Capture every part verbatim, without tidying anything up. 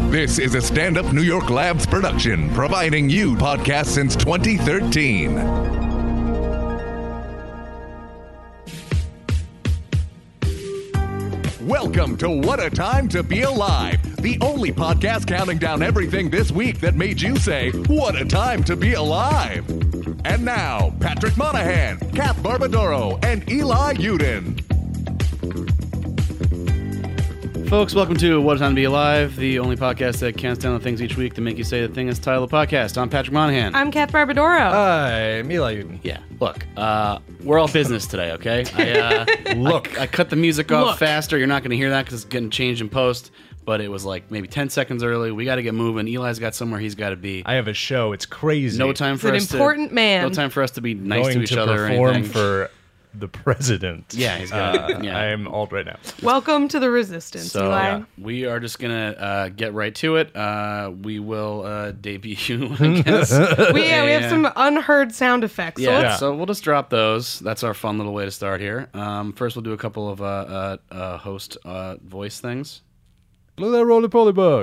This is a Stand Up New York Labs production, providing you podcasts since twenty thirteen. Welcome to What a Time to Be Alive, the only podcast counting down everything this week that made you say, what a time to be alive. And now, Patrick Monahan, Kath Barbadoro, and Eli Uden. Folks, welcome to What a Time to Be Alive, the only podcast that counts down the things each week to make you say the thing is the title of the podcast. I'm Patrick Monahan. I'm Kath Barbadoro. I'm Eli Uden. Yeah, look, uh, we're all business today, okay? I, uh, Look. I, I cut the music off Look. faster. You're not going to hear that because it's getting changed in post, but it was like maybe ten seconds early. We got to get moving. Eli's got somewhere he's got to be. I have a show. It's crazy. No time for an us important to, man. No time for us to be nice Going to each to other or perform anything. for the president. Yeah, he's got. Uh, yeah. I am alt right now. Welcome to the resistance, So Eli. yeah, we are just gonna uh, get right to it. Uh, we will uh, debut, I guess. we, yeah, we have some unheard sound effects. So Yeah, let's, so we'll just drop those. That's our fun little way to start here. Um, first, we'll do a couple of uh, uh, uh, host uh, voice things. Blow that roly poly bug.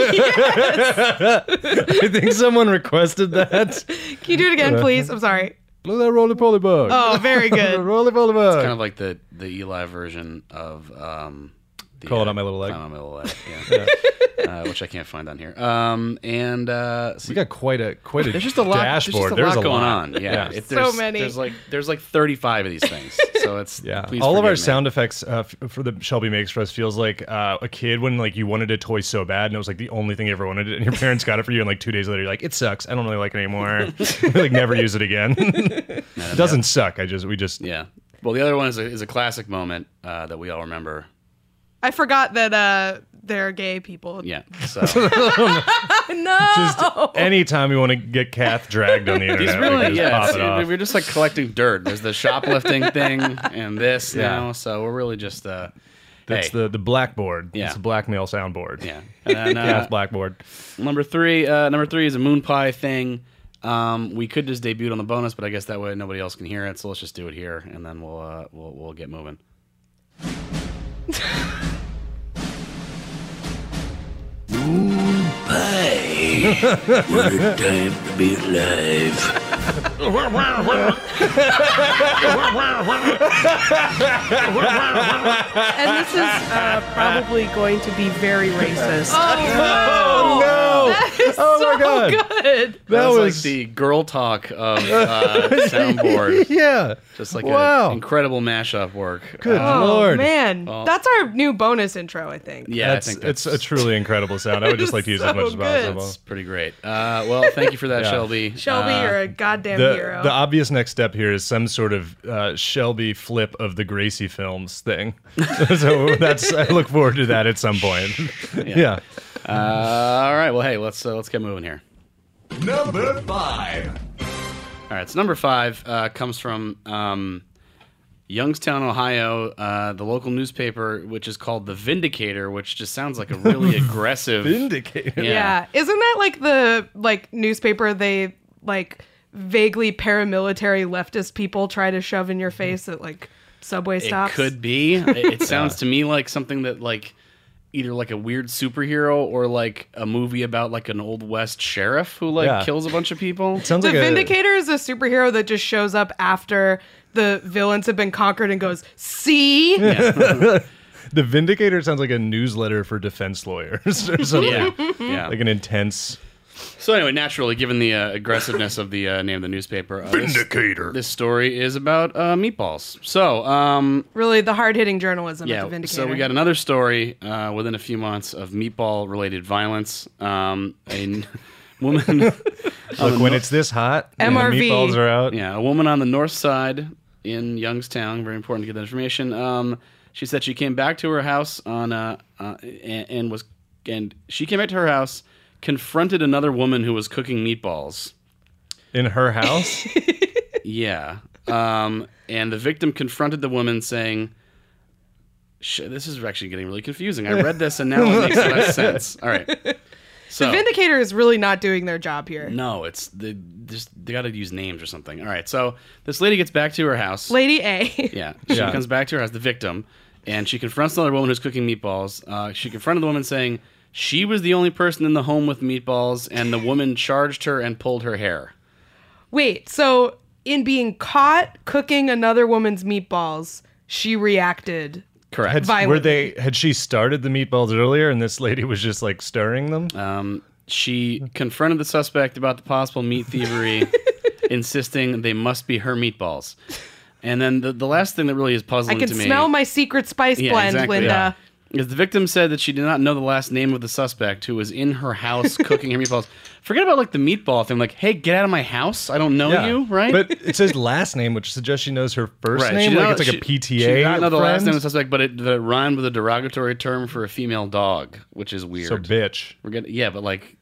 I think someone requested that. Can you do it again, please? I'm sorry. Blow that roly poly bug. Oh, very good. roly poly bug. Kind of like the, the Eli version of um, the, Call It uh, On My Little Leg. Call It On My Little Leg, yeah. uh, which I can't find on here. Um, and uh, we got quite a quite a there's just a lot. dashboard. There's just a lot There's going lot. on. Yeah, Yeah. It- So there's, many. There's like there's like thirty-five of these things. So it's Yeah, please all of our forgive me. sound effects uh, f- for the Shelby Makes for us feels like uh, a kid when like you wanted a toy so bad and it was like the only thing you ever wanted, and your parents got it for you, and like two days later you're like, it sucks. I don't really like it anymore. Like never use it again. It doesn't suck. I just we just Yeah. Well, the other one is a, is a classic moment uh, that we all remember. I forgot that uh, they're gay people. Yeah. So No. just anytime you want to get Kath dragged on the internet, It's we really, can just yeah, pop it's- it off. we're just like collecting dirt. There's the shoplifting thing and this Yeah. now, so we're really just uh, That's hey, the the blackboard. Yeah. It's a blackmail soundboard. yeah. And then, uh, Kath blackboard. number three, uh, number three is a moon pie thing. Um, we could just debut it on the bonus, but I guess that way nobody else can hear it. So let's just do it here, and then we'll uh, we'll we'll get moving. What a time to be alive. And this is uh, probably going to be very racist. Oh, no! That is Oh my so God. good. That That was, was like the girl talk of uh, soundboard. yeah. Just like Wow. an incredible mashup work. Good Uh, Oh, lord. man. Oh. That's our new bonus intro, I think. yeah, That's, I think that's it's a truly incredible sound. I would just like to use it as So much as good. possible. It's pretty great. Uh, well, thank you for that, Yeah. Shelby. Shelby, Uh, you're a goddamn The, hero. the obvious next step here is some sort of uh, Shelby flip of the Gracie films thing. So that's I look forward to that at some point. yeah. uh, all right. Well, hey, let's uh, let's get moving here. Number five. All right. So number five uh, comes from um, Youngstown, Ohio, uh, the local newspaper, which is called The Vindicator, which just sounds like a really aggressive. Vindicator. Yeah. yeah. Isn't that like the like newspaper they like vaguely paramilitary leftist people try to shove in your face at like subway It stops? could be. It, it sounds to me like something that like either like a weird superhero or like a movie about like an old west sheriff who like Yeah. kills a bunch of people. Sounds The like Vindicator is a superhero that just shows up after the villains have been conquered and goes, see? a the Vindicator sounds like a newsletter for defense lawyers or something. Yeah, yeah. Like an intense. So anyway, naturally, given the uh, aggressiveness of the uh, name of the newspaper, uh, Vindicator. This, this story is about uh, meatballs. So, um, Really, the hard-hitting journalism yeah. of the Vindicator. So we got another story uh, within a few months of meatball-related violence. Um, a n- woman, Look, when it's this hot, and the M R V. meatballs are out. yeah, a woman on the north side in Youngstown. Very important to get that information. Um, she said she came back to her house on uh, uh, and, and was and she came back to her house. Confronted another woman who was cooking meatballs. In her house? Yeah. Um, and the victim confronted the woman saying, Sh- this is actually getting really confusing. I read this and now it makes less sense. All right. So, the Vindicator is really not doing their job here. no, it's the just they got to use names or something. All right. So this lady gets back to her house. Lady A. Yeah. She Yeah. comes back to her house, the victim, and she confronts another woman who's cooking meatballs. Uh, she confronted the woman saying She was the only person in the home with meatballs, and the woman charged her and pulled her hair. Wait, so in being caught cooking another woman's meatballs, she reacted. Correct. Had, Violently. were they? Had she started the meatballs earlier, and this lady was just like stirring them? Um, she confronted the suspect about the possible meat thievery, insisting they must be her meatballs. And then the, the last thing that really is I puzzling can to me... smell my secret spice Yeah, blend, exactly, Linda. yeah. Because the victim said that she did not know the last name of the suspect who was in her house cooking her meatballs. Forget about like the meatball thing. Like, hey, get out of my house. I don't know you, right? But it says last name, which suggests she knows her first Right. name. She did Like not- it's like she- a P T She A did not know the last friend? name of the suspect, but it, that it rhymed with a derogatory term for a female dog, which is weird. So bitch. We're getting, yeah, but like,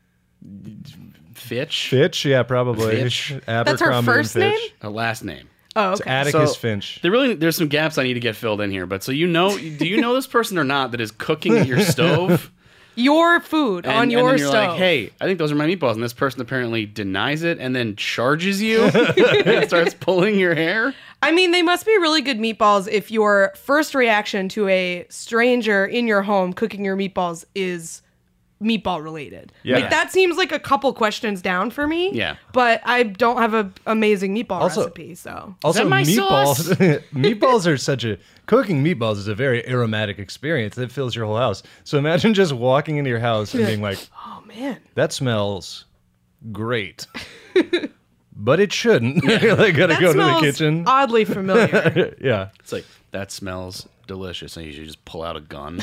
Fitch, Fitch, yeah, probably. Fitch. That's her Abercrombie and first Fitch. name? her last name. Oh, It's okay. Atticus So- Finch. There really, there's some gaps I need to get filled in here. But so you know, do you know this person or not that is cooking at your stove? Your food And, on and your then you're stove. like, hey, I think those are my meatballs. And this person apparently denies it and then charges you and starts pulling your hair. I mean, they must be really good meatballs if your first reaction to a stranger in your home cooking your meatballs is meatball related. Yeah. Like that seems like a couple questions down for me. Yeah. But I don't have a amazing meatball Also- recipe, so Also, that my meatballs. meatballs are such a cooking meatballs is a very aromatic experience that fills your whole house. So imagine just walking into your house and being like, oh man. "That smells great," but it shouldn't. like, gotta That go to the smells kitchen. oddly familiar. yeah. It's like, that smells delicious. And you should just pull out a gun.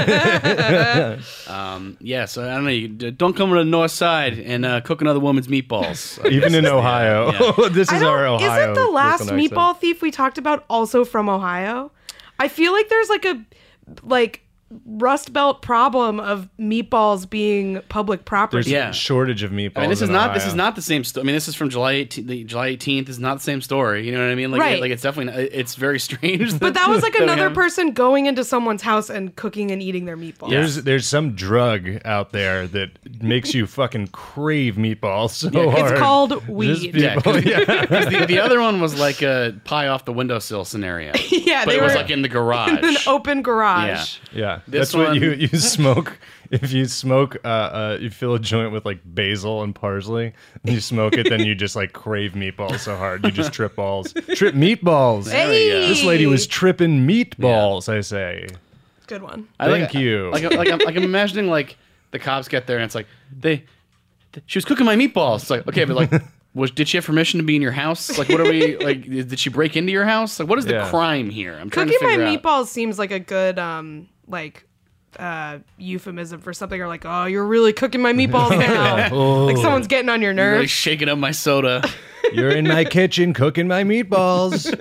Like- um, yeah, so I don't know. You, don't come to the north side and uh, cook another woman's meatballs. I Even guess in is the- Ohio. yeah. this I is don't, our Ohio. Isn't the last lookalike meatball accent. thief we talked about also from Ohio? I feel like there's like a like Rust Belt problem of meatballs being public property. There's Yeah. a shortage of meatballs. I mean, this is in not this Ohio. is not the same story. I mean, this is from July eighteenth. The July eighteenth is not the same story. You know what I mean? Like, Right. like it's definitely not, it's very strange. But that was like that we another have- person going into someone's house and cooking and eating their meatballs. Yeah. There's there's some drug out there that makes you fucking crave meatballs so Yeah, it's hard. It's called Just weed. Yeah, people- 'cause- yeah. 'cause the, the other one was like a pie off the windowsill scenario. Yeah, but they it was were like in the garage. in an open garage. Yeah, This that's what one- you you smoke. If you smoke, uh, uh, you fill a joint with like basil and parsley, and you smoke it, then you just like crave meatballs so hard you just trip balls, trip meatballs. There we go. This lady was tripping meatballs. I say, Good one. I thank like, you. Like, like, I'm, like I'm imagining like the cops get there and it's like they, th- she was cooking my meatballs. It's like, okay, but like, was did she have permission to be in your house? Like, what are we like? Did she break into your house? Like, what is the Yeah. crime here? I'm trying Cooking to my figure out. meatballs seems like a good um like uh euphemism for something, or like, oh, you're really cooking my meatballs now. Oh. Like someone's getting on your Really nerves. shaking up my soda. You're in my kitchen cooking my meatballs.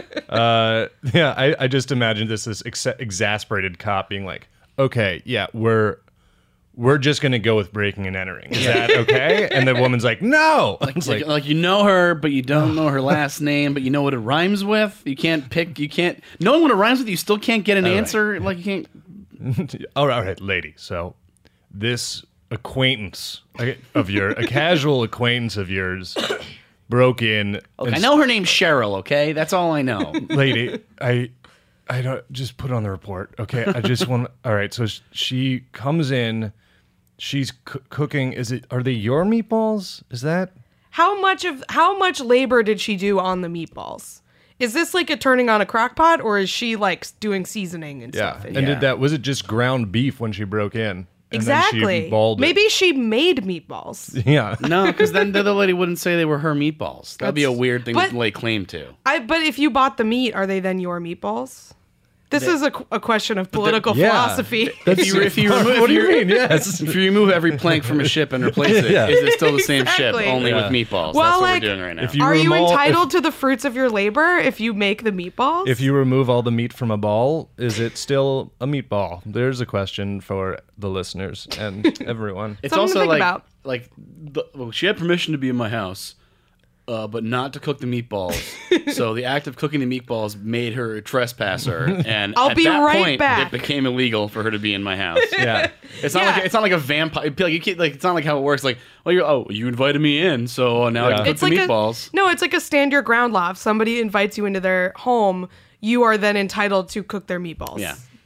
Uh, yeah, I, I just imagined this this ex- exasperated cop being like, "Okay, yeah, we're we're just gonna go with breaking and entering. Is that okay?" And the woman's like, "No." It's like, like, like you know her, but you don't know her last name, but you know what it rhymes with. You can't pick. You can't. Knowing what it rhymes with, you still can't get an right. answer. Like you can't. all right, all right, lady. So this acquaintance of your a casual acquaintance of yours broke in. Look, and I know her name's Cheryl. Okay, that's all I know. lady, I I don't just put it on the report. Okay, I just want. All right, so sh- she comes in. She's c- cooking. Is it? Are they your meatballs? Is that? How much of how much labor did she do on the meatballs? Is this like a turning on a crock pot, or is she like doing seasoning and Yeah. stuff? And in did it? that? Was it just ground beef when she broke in? And exactly. Then she balled it? Maybe she made meatballs. Yeah. No, because then the other lady wouldn't say they were her meatballs. That'd be a That's- weird thing but- to lay claim to. I but if you bought the meat, are they then your meatballs? This is a, a question of political yeah. philosophy. If you, if you remove, what do if you mean? Yes. If you remove every plank from a ship and replace it, Yeah. is it still the same ship, Exactly. only Yeah. with meatballs? Well, That's what like, we're doing right now. if you Are you remove- entitled to the fruits of your labor if you make the meatballs? If you remove all the meat from a ball, is it still a meatball? There's a question for the listeners and everyone. It's Something to also think like, about. like the, well, she had permission to be in my house, uh, but not to cook the meatballs. So the act of cooking the meatballs made her a trespasser, and I'll at be that right point, back. it became illegal for her to be in my house. Yeah. It's not Yeah. like it's not like a vampire. Like you can't, like it's not like how it works. Like, oh, you're oh, you invited me in, so now I Yeah. can cook it's the like meatballs. A, no, it's like a stand your ground law. If somebody invites you into their home, you are then entitled to cook their meatballs. Yeah.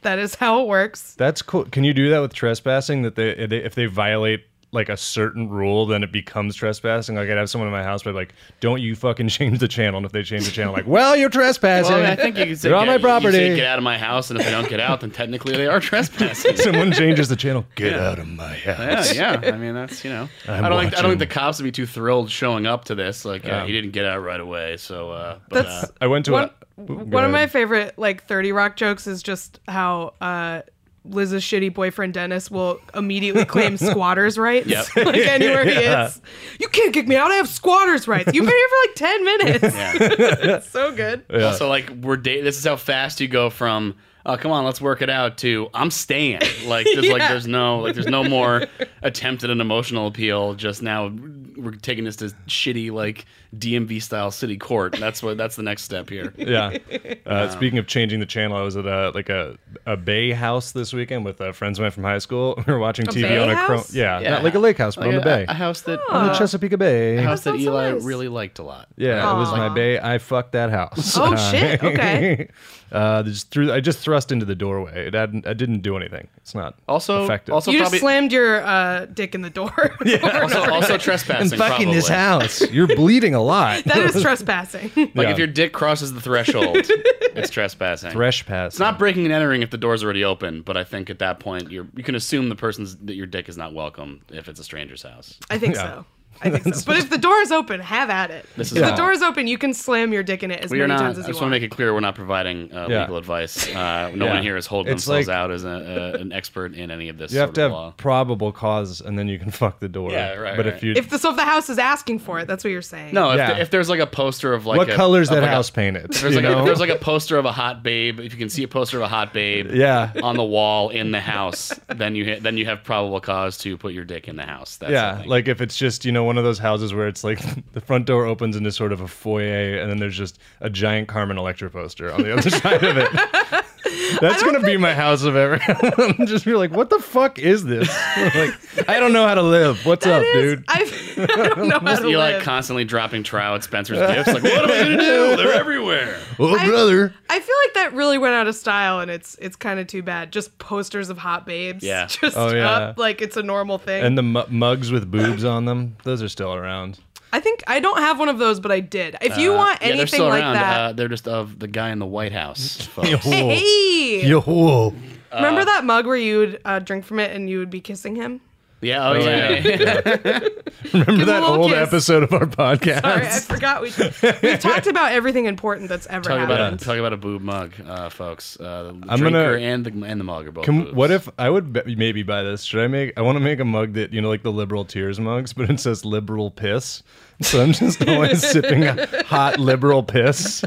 That is how it works. That's cool. Can you do that with trespassing? That they, if they violate like a certain rule, then it becomes trespassing. Like I'd have someone in my house, but like, don't you fucking change the channel? And if they change the channel, like, well, you're trespassing. Well, I think you can say, You're on get, my property. You say, get out of my house, and if they don't get out, then technically they are trespassing. Someone changes the channel. Get Yeah. out of my house. Yeah, yeah. I mean, that's you know. I'm I don't think I don't think watching. the cops would be too thrilled showing up to this. Like, uh, Yeah. he didn't get out right away, so. Uh, but, That's uh, I went to one. a. Go One of my ahead. favorite like thirty Rock jokes is just how uh, Liz's shitty boyfriend Dennis will immediately claim squatters' rights. Yep. Like anywhere he Yeah. is, you can't kick me out. I have squatters' rights. You've been here for like ten minutes. yeah. It's so good. Yeah. Also, like we're da- this is how fast you go from oh come on let's work it out to I'm staying. Like there's like Yeah. there's no like there's no more attempt at an emotional appeal. Just now we're taking this to shitty like D M V style city court. That's what that's the next step here. Yeah. Uh, speaking of changing the channel, I was at a like a, a bay house this weekend with uh, friends of mine from high school. We were watching T V bay on a chrome. house? Yeah, Yeah. not like a lake house, but Like on the a, bay, a house that on the Chesapeake Bay. a house that sounds so Eli nice. really liked a lot. Yeah, it was Aw. my bay. I fucked that house. Oh, shit. Okay. uh, just threw. I just thrust into the doorway. It hadn't. I didn't do anything. It's not Also, effective. also You probably just slammed your uh, dick in the door. Yeah. also, also trespassing. I'm fucking this probably. house. You're bleeding a lot. That is trespassing. Like Yeah. if your dick crosses the threshold, it's trespassing. Thresh pass. It's not breaking and entering if the door's already open, but I think at that point you're you can assume the person's that your dick is not welcome if it's a stranger's house. I think Yeah. so. I think so. But if the door is open, have at it. This is if all- the door is open, you can slam your dick in it as We are many not. times as I you just want want. to make it clear we're not providing uh, Yeah. legal advice. Uh, no Yeah. one here is holding It's themselves like- out as a, a, an expert in any of this. You have sort to of have law. probable cause, and then you can fuck the door. Yeah, right, But right. if you, If the so if the house is asking for it, that's what you're saying. No, if, Yeah. the- if there's like a poster of like what a, color's of that like a- house painted? If there's, you like a, know? if there's like a poster of a hot babe, if you can see a poster of a hot babe, Yeah. on the wall in the house, then you ha- then you have probable cause to put your dick in the house. That's the Yeah, thing. like if it's just, you know, one of those houses where it's like the front door opens into sort of a foyer and then there's just a giant Carmen Electra poster on the other side of it. That's going to be my house if ever. I'm just be like, what the fuck is this? Like, I don't know how to live. What's That up, is- dude? I've, I don't know how Just to Eli live. constantly dropping trow at Spencer's gifts. Like, what am I gonna do? They're everywhere. Oh, I- brother. I feel like that really went out of style, and it's it's kind of too bad. Just posters of hot babes. Yeah. Just Oh, yeah. up like it's a normal thing. And the mu- mugs with boobs on them, those are still around. I think I don't have one of those, but I did. If you want Yeah, they're anything still like around. that, Uh, they're just of the guy in the White House. folks. hey, Yo. remember Uh, that mug where you would uh, drink from it and you would be kissing him? Yeah. Oh, yeah. yeah. Remember Give a that little old kiss. episode of our podcast? Sorry, I forgot we we talked about everything important that's ever Talk about a, happened. talk about a boob mug, uh, folks. Uh, the I'm drinker gonna- and the and the mug are both. Can, boobs. what if I would be- maybe buy this? Should I make? I want to make a mug that, you know, like the liberal tears mugs, but it says liberal piss. So I'm just always sipping hot liberal piss.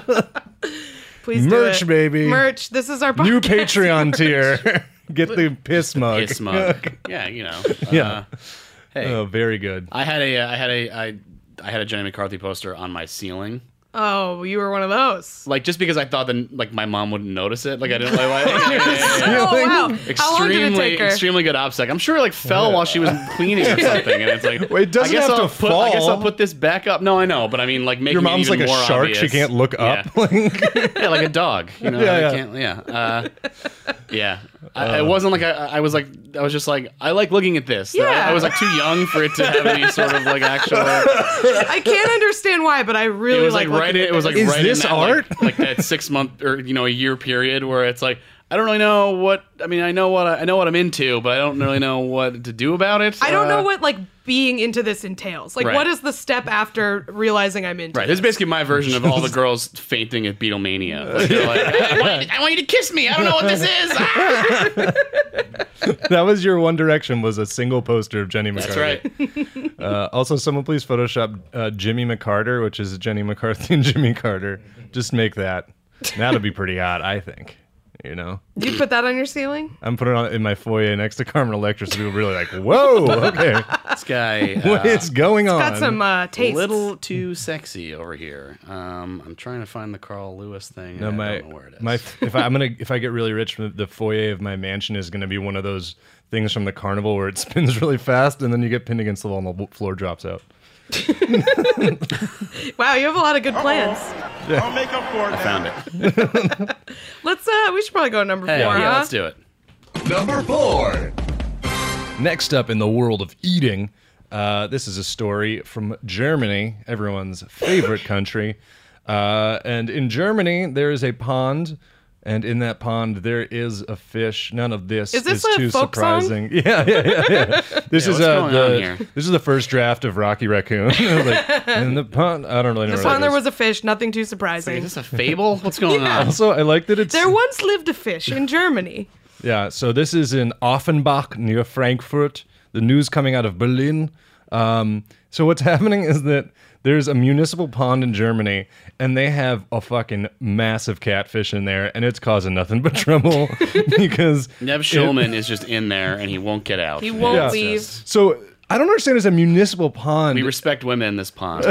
Please do Merch, it. baby. Merch. This is our podcast. New Patreon tier. Get the piss mug. piss mug? Yeah, you know. Yeah. Uh, hey, Oh, very good. I had a, uh, I had a, I, I had a Jenny McCarthy poster on my ceiling. Oh, you were one of those. Like just because I thought that like my mom wouldn't notice it. Like I didn't like. yeah, yeah, yeah, yeah. Oh wow! How long did it Extremely, take her? extremely good OPSEC. I'm sure it like fell while she was cleaning or something, and it's like, Wait, it doesn't I guess have I'll to put, I guess fall. I'll put this back up. No, I know, but I mean, like making Your mom's it even like a more shark. obvious. She can't look up. Yeah, yeah like a dog. You know, Yeah, I yeah. can't. Yeah, uh, yeah. I, it wasn't like I, I was like I was just like I like looking at this. Yeah. I, I was like too young for it to have any sort of like actual. I can't understand why, but I really It was like, like right. looking In, at it was like this. Is right this in that, art? Like, like that six month or you know a year period where it's like I don't really know what I mean. I know what I, I know what I'm into, but I don't really know what to do about it. I don't Uh, know what like being into this entails. Like, Right. what is the step after realizing I'm into? Right, this is this? basically my version of all the girls fainting at Beatlemania. Like, they're like, I want, you, I want you to kiss me. I don't know what this is. Ah! That was your One Direction, was a single poster of Jenny That's McCarthy. right. Uh, also, someone please Photoshop uh, Jimmy McCarter, which is Jenny McCarthy and Jimmy Carter. Just make that. That'll be pretty hot, I think. You know, You put that on your ceiling? I'm putting it on in my foyer next to Carmen Electra, so people are really like, "Whoa, okay, This guy what uh, is going on?" Got some uh, a taste. little too sexy over here. Um, I'm trying to find the Carl Lewis thing. No, I my don't know where it is. my if I, I'm gonna if I get really rich, the foyer of my mansion is gonna be one of those things from the carnival where it spins really fast and then you get pinned against the wall and the floor drops out. Wow, you have a lot of good plans. I'll make up for it. I found it. Let's uh we should probably go to number Hey, four, yeah, huh? let's do it. Number four. Next up in the world of eating, uh, this is a story from Germany, everyone's favorite country. Uh, and in Germany, there is a pond, and in that pond there is a fish. None of this Is this is a too folk song? surprising. Yeah, yeah, yeah. yeah. This Yeah, is what's uh, going on the here? this is the first draft of Rocky Raccoon. Like, in the pond, I don't really know. This what one that there is. was a fish, nothing too Is surprising. this a fable? What's going on? Also, I like that it's There once lived a fish in Germany. Yeah, so this is in Offenbach near Frankfurt. The news coming out of Berlin. Um, so what's happening is that there's a municipal pond in Germany, and they have a fucking massive catfish in there, and it's causing nothing but trouble because Nev Schulman is just in there and he won't get out. He won't Yeah. leave. So I don't understand. It's a municipal pond. We respect women in this pond.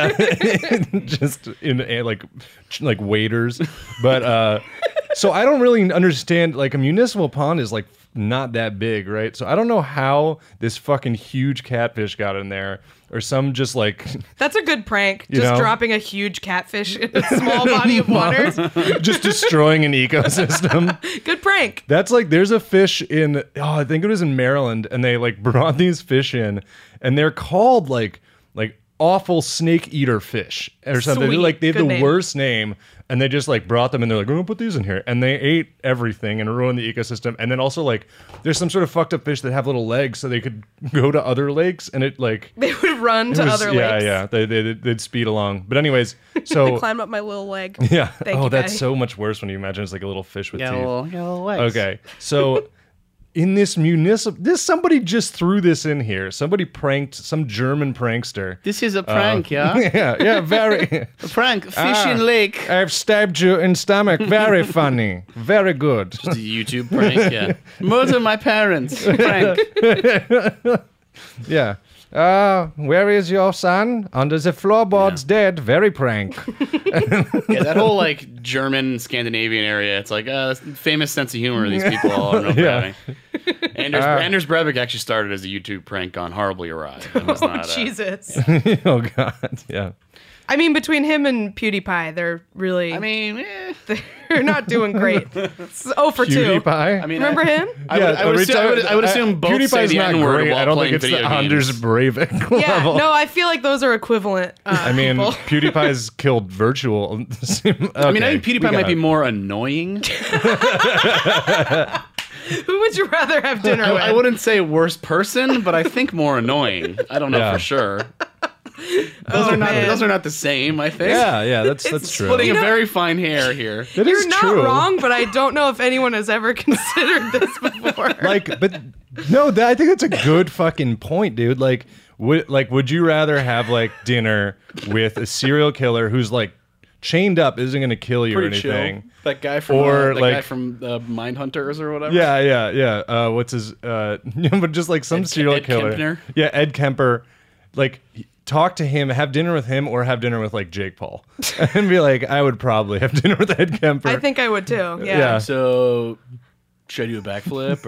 just in uh, like like waiters, but uh, so I don't really understand. Like a municipal pond is like not that big, right? So I don't know how this fucking huge catfish got in there, or some just like That's a good prank. You Just know? dropping a huge catfish in a small body of water. just destroying an ecosystem. Good prank. That's like there's a fish in oh I think it was in Maryland, and they like brought these fish in, and they're called like like awful snake eater fish or something. They're Sweet. like they have Good the name. worst name, and they just like brought them and they're like, we're gonna put these in here, and they ate everything and ruined the ecosystem. And then also like there's some sort of fucked up fish that have little legs so they could go to other lakes, and it like They would run to it was- other yeah lakes. yeah they, they they'd speed along. But anyways, so Climb up my little leg. yeah Thank oh you, that's Patty. so much worse when you imagine it's like a little fish with Got a teeth. little, got a little legs. Okay, so in this municipal, this somebody just threw this in here. Somebody pranked some German prankster. This is a prank, yeah? Yeah, yeah, very. A prank. Fish Ah, in lake. I've stabbed you in stomach. Very funny. Very good. The YouTube prank, yeah. Murder my parents. Prank. Yeah. Uh, where is your son? Under the floorboards, dead. Very prank. Yeah, that whole like German Scandinavian area, it's like uh famous sense of humor these people all know Yeah. Anders, Ah. Anders Breivik actually started as a YouTube prank gone horribly awry. It was not, uh, Jesus. Oh God. Yeah. I mean, between him and PewDiePie, they're really I mean, eh. they're not doing great. It's oh for two. PewDiePie. I mean, Remember I, him? I would, I would, assume, I would, I would assume both say PewDiePie's the not N-word great. while I don't playing think it's video the Anders games. Breivik Yeah, level. no, I feel like those are equivalent. Uh, I mean, people. PewDiePie's killed virtual. I mean, I think PewDiePie might be more annoying. Who would you rather have dinner I, with? I wouldn't say worst person, but I think more annoying. I don't know Yeah. for sure. Those are not man. those are not the same, I think. Yeah, yeah, that's that's true. Splitting You a know- very fine hair here. That You're is not true. wrong, but I don't know if anyone has ever considered this before. Like, but no, that, I think that's a good fucking point, dude. Like, would like would you rather have like dinner with a serial killer who's like chained up, isn't going to kill you Pretty or chill. anything? That guy from Or, uh, that like- guy from uh, Mindhunters or whatever. Yeah, yeah, yeah. Uh, what's his? Uh, but just like some Ed- serial Ed killer. Kempner? Yeah, Ed Kemper. Like, talk to him, have dinner with him, or have dinner with like Jake Paul, and be like, I would probably have dinner with Ed Kemper. I think I would too. Yeah. Yeah. So should I do a backflip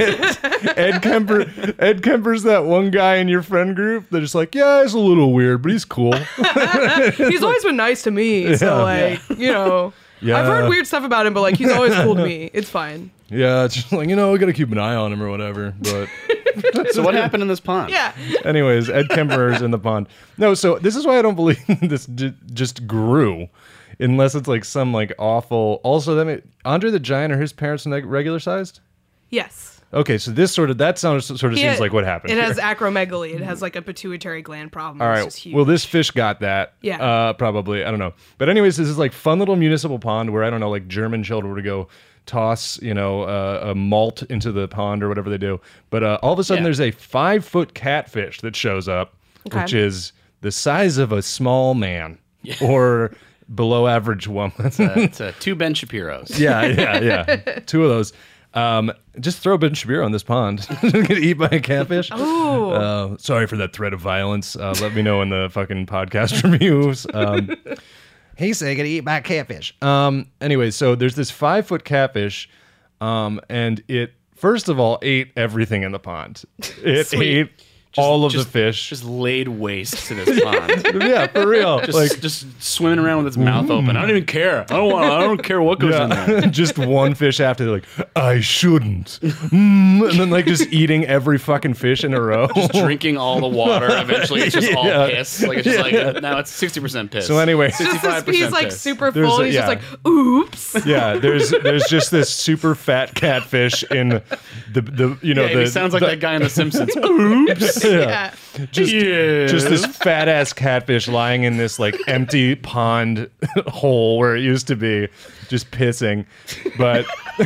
or Ed Kemper. Ed Kemper's that one guy in your friend group. They're just like, yeah, he's a little weird, but he's cool. He's always been nice to me. So, like, you know, Yeah. I've heard weird stuff about him, but like, he's always cool to me. It's fine. Yeah, it's just like, you know, we gotta keep an eye on him or whatever. But so what happened in this pond? Yeah. anyways, Ed Kemper's in the pond. No, so this is why I don't believe this j- just grew, unless it's like some like awful. Also, that may, Andre the Giant, are his parents like regular sized? Yes. Okay, so this sort of that sounds sort of He seems had- like what happened. It here. has acromegaly. It has like a pituitary gland problem. All It's right. just huge. Well, this fish got that. Yeah. Uh, probably. I don't know. But anyways, this is like fun little municipal pond where I don't know, like German children would go toss, you know, uh, a malt into the pond or whatever they do. But uh, all of a sudden, Yeah. there's a five foot catfish that shows up, Okay. which is the size of a small man or below average woman. It's uh, two Ben Shapiros. yeah, yeah, yeah. Two of those. Um, just throw Ben Shapiro on this pond. Get eaten by a catfish. Ooh. Uh, sorry for that threat of violence. Uh, let me know in the fucking podcast reviews. Um, hey, say, get eaten by a catfish. Um, anyway, so there's this five foot catfish, um, and it first of all ate everything in the pond. It Sweet. ate all of just- the fish. Just laid waste to this pond. Yeah, for real. Just, like just swimming around with its mouth open. I don't even care. I don't want. I don't care what goes in there. yeah, just one fish after. They're like, I shouldn't, mm, and then like just eating every fucking fish in a row. Drinking all the water. Eventually, it's just all Yeah. piss. Like it's just like now it's sixty percent piss. So anyway, Just this sixty-five piece percent like piss. super There's full. a- He's yeah. just like, oops. yeah, there's there's just this super fat catfish in the the you know Yeah, the he sounds like the, that guy in The Simpsons. Oops. Yeah. just Yeah. just this fat ass catfish lying in this like empty pond hole where it used to be, just pissing. But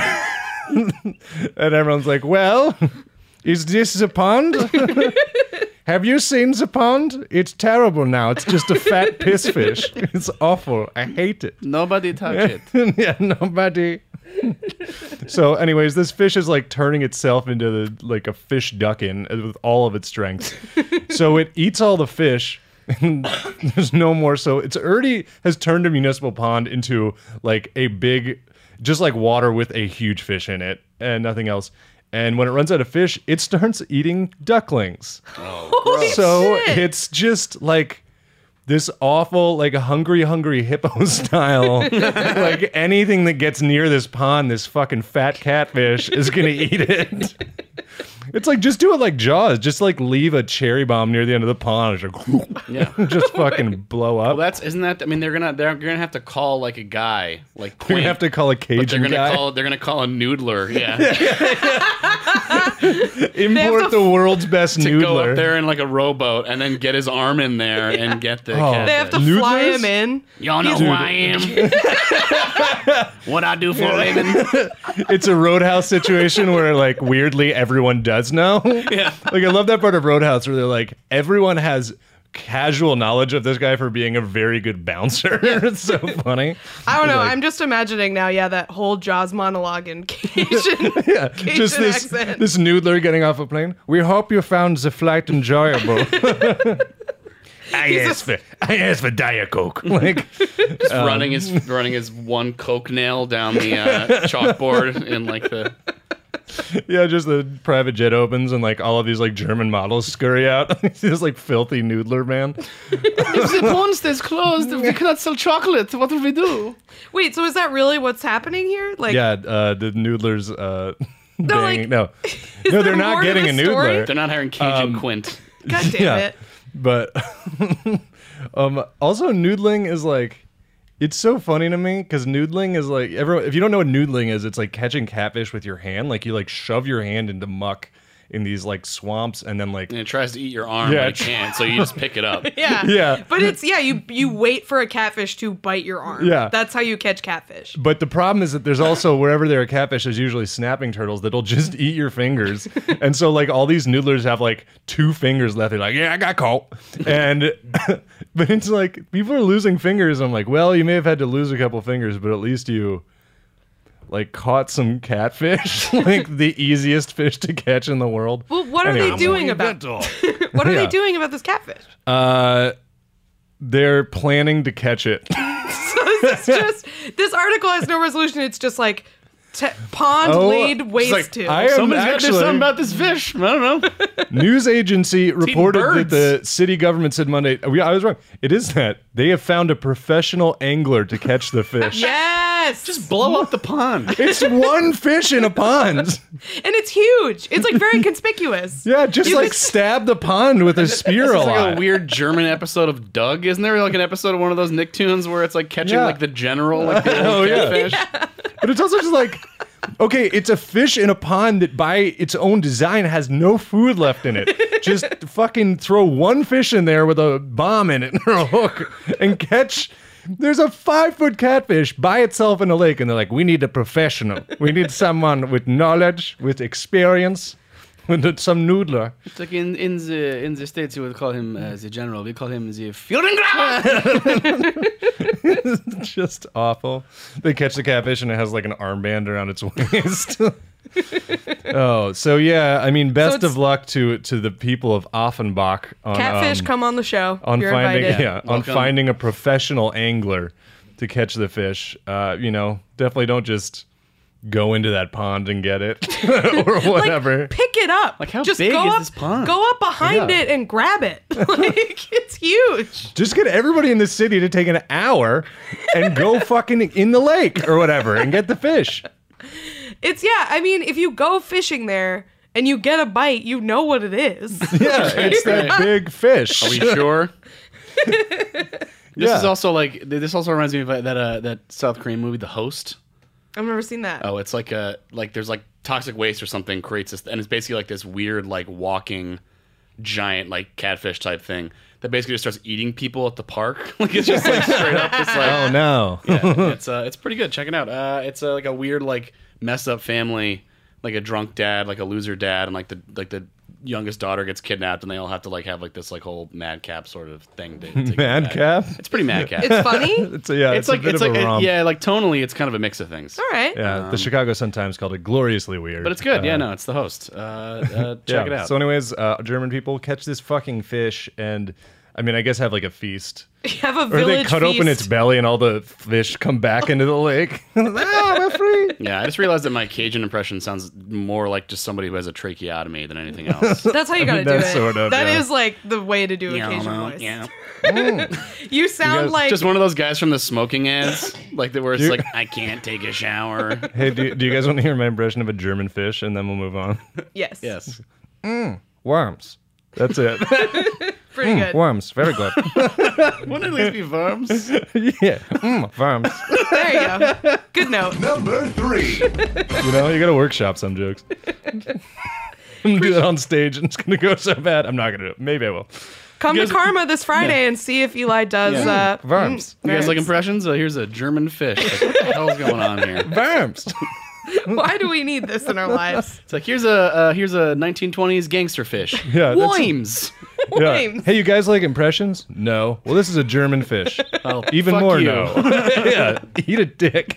and everyone's like, well, is this the pond? Have you seen the pond? It's terrible now. It's just a fat piss fish. It's awful. I hate it. Nobody touch it. Yeah, nobody. So, anyways, this fish is like turning itself into the, like a fish ducking with all of its strength. So it eats all the fish. And there's no more. So it's already has turned a municipal pond into like a big, just like water with a huge fish in it and nothing else. And when it runs out of fish, it starts eating ducklings. Holy So shit. it's just like this awful, like a hungry, hungry hippo style. Like anything that gets near this pond, this fucking fat catfish is gonna eat it. It's like just do it like Jaws. Just like leave a cherry bomb near the end of the pond. It's like, Yeah. just fucking blow up. Well, that's isn't that? I mean, they're gonna they're gonna have to call like a guy like You're gonna Quint, have to call a but they're Cajun gonna guy. call they're gonna call a noodler. Yeah. Import to the world's best To noodler. go up there in like a rowboat and then get his arm in there and get the Oh. catfish. They have to Noodlers? fly him in. Y'all know who I am. What I do for a living. It's a Roadhouse situation where like weirdly everyone does know. Yeah. Like I love that part of Roadhouse where they're like everyone has casual knowledge of this guy for being a very good bouncer. It's so funny. I don't know. Like- I'm just imagining now. Yeah, that whole Jaws monologue in Cajun. Yeah, Cajun just this accent. this noodler getting off a plane. We hope you found the flight enjoyable. I asked for I asked for Diet Coke. Like Just running his running his one coke nail down the uh, chalkboard in like the yeah, just the private jet opens and like all of these like German models scurry out. This like filthy noodler man. If the pond stays closed, we cannot sell chocolate. What will we do? Wait, so is that really what's happening here? Like, Yeah, uh, the noodlers. Uh, No, banging- like- no, is no, there they're not more to getting a the story? noodler. They're not hiring Cajun Quint. God damn Yeah. it. But um, also, noodling is like, it's so funny to me because noodling is like, everyone, if you don't know what noodling is, it's like catching catfish with your hand. Like you like shove your hand into muck in these like swamps and then like, And it tries to eat your arm, Yeah, but it can't, so you just pick it up. Yeah. Yeah. But it's, yeah, you you wait for a catfish to bite your arm. Yeah. That's how you catch catfish. but the problem is that there's also wherever there are catfish, there's usually snapping turtles that'll just eat your fingers. And so like all these noodlers have like two fingers left. They're like, yeah, I got caught. And but it's like people are losing fingers. I'm like, well, you may have had to lose a couple fingers, but at least you like caught some catfish, like the easiest fish to catch in the world. Well, what are Anyway. they doing about What are Yeah. they doing about this catfish? Uh, they're planning to catch it. It's just this article has no resolution. It's just like t- pond Oh, laid waste like, to. I am Somebody's got to do actually- something about this fish. I don't know. News agency reported that birds. the city government said Monday. We, I was wrong. It is that they have found a professional angler to catch the fish. Yes. Just blow up the pond. It's one fish in a pond. and it's huge. It's like very conspicuous. Yeah, just You like just- stab the pond with a spear a It's like lot. a weird German episode of Doug. Isn't there like an episode of one of those Nicktoons where it's like catching Yeah. like the general, like the Oh, old yeah. catfish? But it's also just like, okay, it's a fish in a pond that by its own design has no food left in it. Just fucking throw one fish in there with a bomb in it or a hook and catch. There's a five foot catfish by itself in a lake, and they're like, we need a professional. We need someone with knowledge, with experience, with some noodler. It's like in, in the in the States you would call him uh, the general. We call him the Führerkraft. Just awful. They catch the catfish and it has like an armband around its waist. Oh, so yeah, I mean, best it's- of luck to to the people of Offenbach on Catfish, um, come on the show. on You're finding invited. yeah, on Welcome. finding a professional angler to catch the fish. Uh, you know, definitely don't just go into that pond and get it or whatever. Like, pick it up. Like, how Just big go is up, this pond? Go up behind Yeah. it and grab it. Like, it's huge. Just get everybody in the city to take an hour and go fucking in the lake or whatever and get the fish. It's, yeah, I mean, if you go fishing there and you get a bite, you know what it is. Yeah, it's that big fish. Are we sure? This Yeah. is also like this also reminds me of that uh, that South Korean movie, The Host. I've never seen that. Oh, it's like a like there's like toxic waste or something creates this, and it's basically like this weird like walking giant like catfish type thing that basically just starts eating people at the park. Like it's just like straight up. It's like Oh no. yeah, it's uh, it's pretty good. Check it out. Uh, it's uh, like a weird like messed up family, like a drunk dad, like a loser dad, and like the like the youngest daughter gets kidnapped, and they all have to like have like this like whole madcap sort of thing. To, to get back. Madcap? It's pretty madcap. It's funny? It's a, yeah, It's it's, like a bit it's of like a uh, romp. yeah, like tonally, it's kind of a mix of things. All right. Yeah, the Chicago Sun-Times called it gloriously weird. But it's good. Uh, Yeah, no, it's The Host. Uh, uh, check yeah. it out. So, anyways, uh, German people catch this fucking fish, and I mean, I guess have like a feast, You have a or village they cut open feast. its belly, and all the fish come back into the lake. Ah, we're free. Yeah, I just realized that my Cajun impression sounds more like just somebody who has a tracheotomy than anything else. That's how you gotta mean, do that's it. sort of, That yeah. is like the way to do a Yeah, I Cajun don't know, voice. yeah. You sound guys- like Just one of those guys from the smoking ads, like the where it's like, I can't take a shower. Hey, do, do you guys want to hear my impression of a German fish, and then we'll move on? yes, Yes. Worms. That's it. pretty good. Worms. Very good. Wouldn't it at least be worms? Yeah. Mm, worms. There you go. Good note. Number three. You know, you got to workshop some jokes. I'm gonna do that on stage, and it's gonna go so bad. I'm not gonna do it. Maybe I will. Come You guys- to Karma this Friday and see if Eli does. Yeah. Uh, Worms. You guys like worms. impressions? Uh, here's a German fish. Like, what the hell's going on here? Worms. Why do we need this in our lives? It's like here's a uh, here's a nineteen twenties gangster fish. Yeah, that's- Worms. Yeah. Worms. Hey, you guys like impressions? No. Well, this is a German fish. Oh, Even fuck more you. no. Yeah. Eat a dick.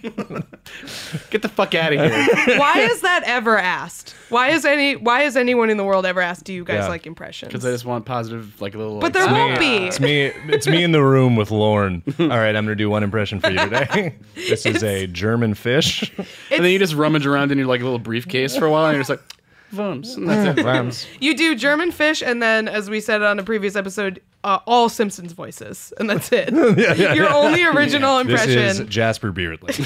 Get the fuck out of here. Why is that ever asked? Why is any? Why is anyone in the world ever asked? Do you guys Yeah. like impressions? Because I just want positive, like a little. But like, there smile. won't be. It's me. It's me in the room with Lauren. All right, I'm gonna do one impression for you today. This is a German fish. And then you just rummage around in your like little briefcase for a while, and you're just like, Worms. And that's it. Worms. You do German fish, and then, as we said on a previous episode, uh, all Simpsons voices, and that's it. Your only original This impression. is Jasper Beardley.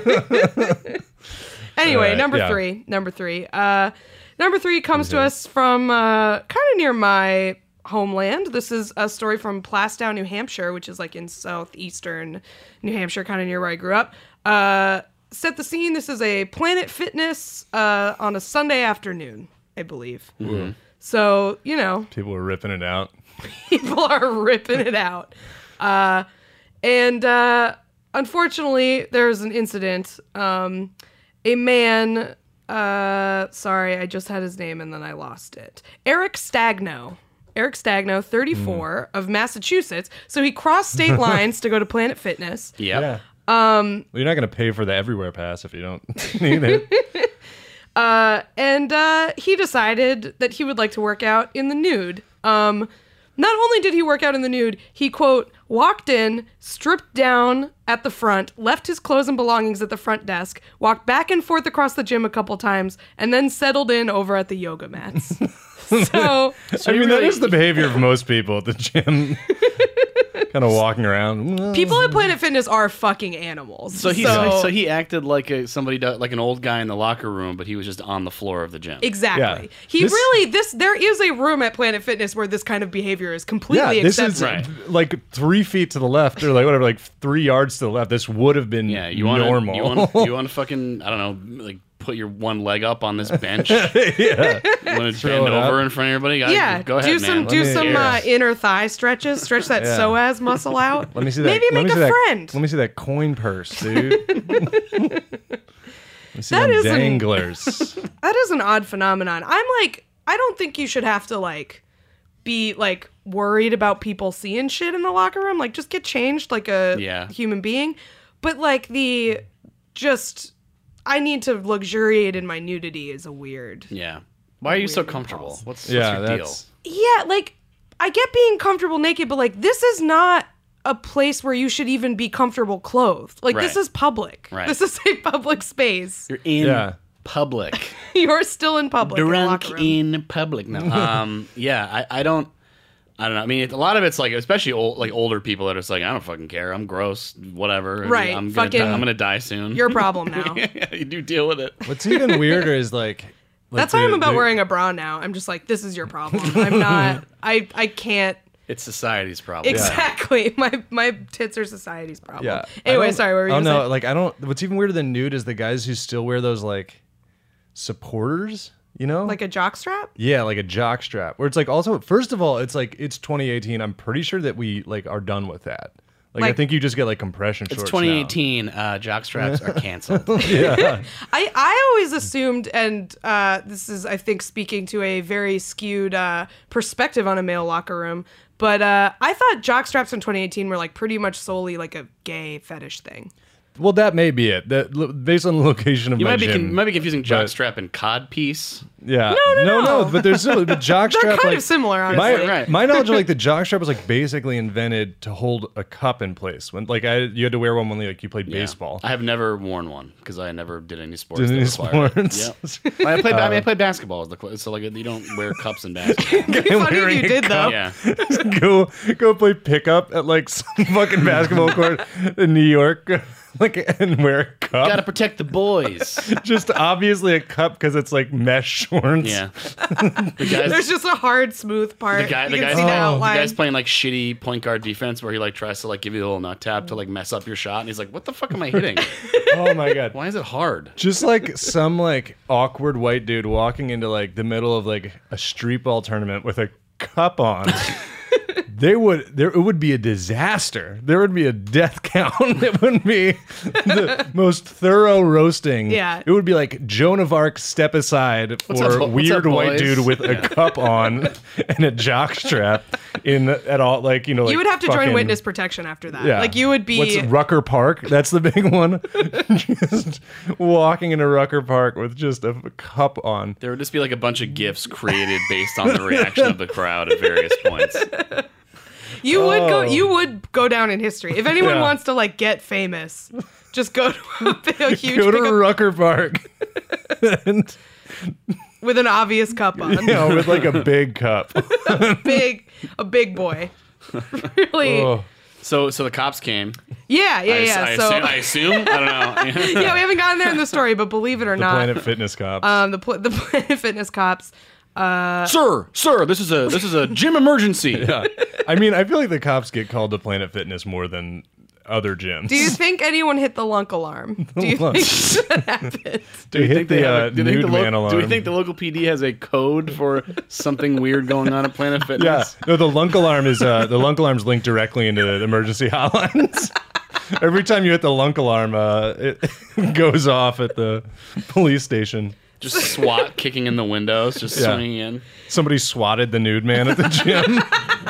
Anyway, Uh, number yeah. three. Number three. Uh, number three comes to us from uh, kind of near my homeland. This is a story from Plastow, New Hampshire, which is like in southeastern New Hampshire, kind of near where I grew up. Uh, set the scene. This is a Planet Fitness uh, on a Sunday afternoon, I believe. So, you know, People were ripping it out. people are ripping it out. Uh, and uh, unfortunately, there's an incident. Um, a man, uh, sorry, I just had his name and then I lost it. Eric Stagno. Eric Stagno, thirty-four, of Massachusetts. So he crossed state lines to go to Planet Fitness. Yep. Um, Well, you're not gonna pay for the everywhere pass if you don't need it. Uh, and uh, he decided that he would like to work out in the nude. Um, not only did he work out in the nude, he, quote, walked in, stripped down at the front, left his clothes and belongings at the front desk, walked back and forth across the gym a couple times, and then settled in over at the yoga mats. So, I mean, that really- is the behavior of most people at the gym. Kind of walking around. people at Planet Fitness are fucking animals. So he so, he acted like a somebody do- like an old guy in the locker room, but he was just on the floor of the gym. Exactly. Yeah. He This- really this there is a room at Planet Fitness where this kind of behavior is completely Yeah, this accepted. is Right. like three feet to the left, or like whatever, like three yards to the left. This would have been Yeah, you want normal. You want you want to fucking I don't know, like put your one leg up on this bench. yeah. You want to Throw bend it up. over in front of everybody? I- Yeah, go ahead, do some man. do Let me some hear uh, it. inner thigh stretches. Stretch that Yeah. psoas muscle out. Let me see that. Maybe let make me see a that, friend. Let me see that coin purse, dude. Let me see That them is an- danglers. That is an odd phenomenon. I'm like, I don't think you should have to like be like worried about people seeing shit in the locker room. Like, just get changed like a Yeah. human being. But like the just, I need to luxuriate in my nudity is a weird. Yeah. Why are you so Weird comfortable? impulse. What's, yeah, what's your that's deal? Yeah, like I get being comfortable naked, but like this is not a place where you should even be comfortable clothed. Like, this Right. is public. Right. This is a public space. You're in Yeah. public. You're still in public. in a Drunk locker room. in public. No. Um, yeah, I, I don't. I don't know. I mean, it, a lot of it's like, especially old, like older people that are just like, I don't fucking care. I'm gross. Whatever. Right, I'm gonna, fucking- die, I'm gonna die soon. Your problem now. yeah, you do deal with it. What's even weirder is like. like That's how the- I'm about the- wearing a bra now. I'm just like, this is your problem. I'm not. I I can't. It's society's problem. Exactly. My my tits are society's problem. Yeah. Anyway, I don't- sorry. What were you Oh gonna no! say? Like I don't. What's even weirder than nude is the guys who still wear those like supporters. You know, Like a jock strap? yeah, like a jock strap. Where it's like also, first of all, it's like it's twenty eighteen. I'm pretty sure that we like are done with that. Like, I Like- think you just get like compression It's shorts. twenty now. eighteen. Uh, jock straps are canceled. I, I always assumed, and uh, this is, I think, speaking to a very skewed uh, perspective on a male locker room, but uh, I thought jock straps in twenty eighteen were like pretty much solely like a gay fetish thing. Well, that may be it. That lo- based on the location of You my might be gym. con- might be confusing jock but- strap and cod piece. Yeah. No, no, no. But there's still the jock They're strap. kind like, of similar, My, honestly. Right. my knowledge of like the jock strap was like basically invented to hold a cup in place. When like I you had to wear one when like you played Yeah. baseball. I have never worn one because I never did any sports. Did that any required it. sports? Yep. I played. I mean, I played basketball. As the cl- so like you don't wear cups in basketball. It'd be funny if Wearing you a did, though. yeah. go go play pickup at like some fucking basketball court in New York, like and wear a cup. Got to protect the boys. Just obviously a cup because it's like mesh shorts. Yeah. The guys. There's just a hard, smooth part. The guy, you the can guy's, see the the outline. guy's playing like shitty point guard defense where he like tries to like give you a little nut tap to like mess up your shot, and he's like, "What the fuck am I hitting? Oh my god. Why is it hard?" Just like some like awkward white dude walking into like the middle of like a street ball tournament with a cup on. They would there it would be a disaster. There would be a death count. It wouldn't be the most thorough roasting. Yeah. It would be like Joan of Arc step aside for up, what's weird up, white boys? dude with a cup on and a jock strap in at all like you know like you would have to join fucking- witness protection after that. Yeah. Like, you would be... What's Rucker Park? That's the big one. Just walking into Rucker Park with just a cup on. There would just be like a bunch of gifs created based on the reaction of the crowd at various points. You would go. Oh. You would go down in history. If anyone Yeah. wants to like get famous, just go to a, big, a huge Go to pickup Rucker Park. and, with an obvious cup on. you know, with like a big cup. Big, a big boy. Really? Oh. So, so the cops came. Yeah, yeah, I, yeah. I, so assume, I assume. I don't know. yeah, we haven't gotten there in the story, but believe it or The not, Planet Fitness cops. um, the pl- the Planet Fitness cops. sir, sir, this is a this is a gym emergency. yeah. I mean, I feel like the cops get called to Planet Fitness more than other gyms. Do you think anyone hit the lunk alarm? Do you lunk. think that happened? They hit the have a- uh, do you think nude the lo- man alarm. Do we think the local P D has a code for something weird going on at Planet Yeah, Fitness? no. The lunk alarm is uh, the lunk alarm's linked directly into the emergency hotlines. Every time you hit the lunk alarm, uh, it goes off at the police station. Just SWAT kicking in the windows, just Yeah. swinging in. Somebody swatted the nude man at the gym.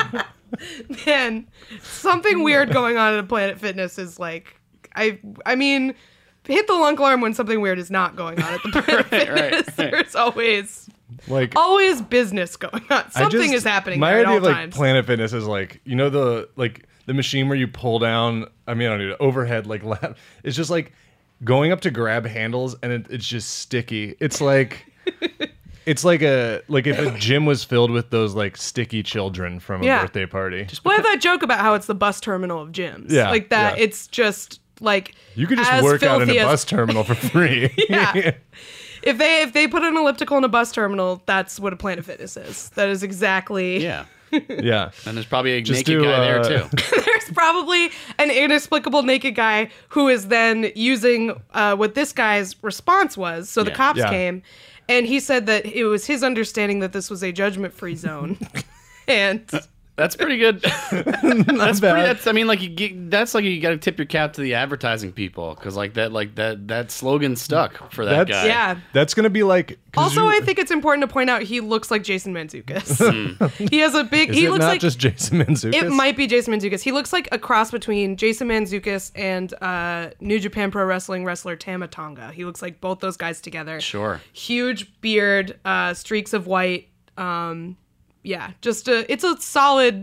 Man, something weird going on at Planet Fitness is like, I, I mean, hit the lunk alarm when something weird is not going on at the Planet Fitness. right. There's always, Like always business going on. I Something just- is happening My there at idea all of like times. Planet Fitness is like you know the like the machine where you pull down. I mean, I don't know overhead like lap. It's just like going up to grab handles and it, it's just sticky. It's like. It's like a like if a gym was filled with those like sticky children from a Yeah. birthday party. Well, I have that joke about how it's the bus terminal of gyms. Yeah, like that. yeah. It's just like You could just as work out in a filthy as- bus terminal for free. Yeah. If they if they put an elliptical in a bus terminal, that's what a Planet Fitness is. That is exactly. Yeah. yeah. And there's probably a Just naked do, guy there uh, too. There's probably an inexplicable naked guy who is then using uh, what this guy's response was. So the Yeah. cops Yeah. came, and he said that it was his understanding that this was a judgment-free zone, and That's pretty good. that's bad. pretty. That's I mean, like you get, that's like you got to tip your cap to the advertising people because like that, like that, that slogan stuck for that That's- guy. yeah. That's gonna be like. 'cause Also, you- I think it's important to point out he looks like Jason Mantzoukas. he has a big. is he it looks not like just Jason Mantzoukas? it might be Jason Mantzoukas. He looks like a cross between Jason Mantzoukas and uh, New Japan Pro Wrestling wrestler Tama Tonga. He looks like both those guys together. Sure. Huge beard, uh, streaks of white. Um, yeah, just a, it's a solid,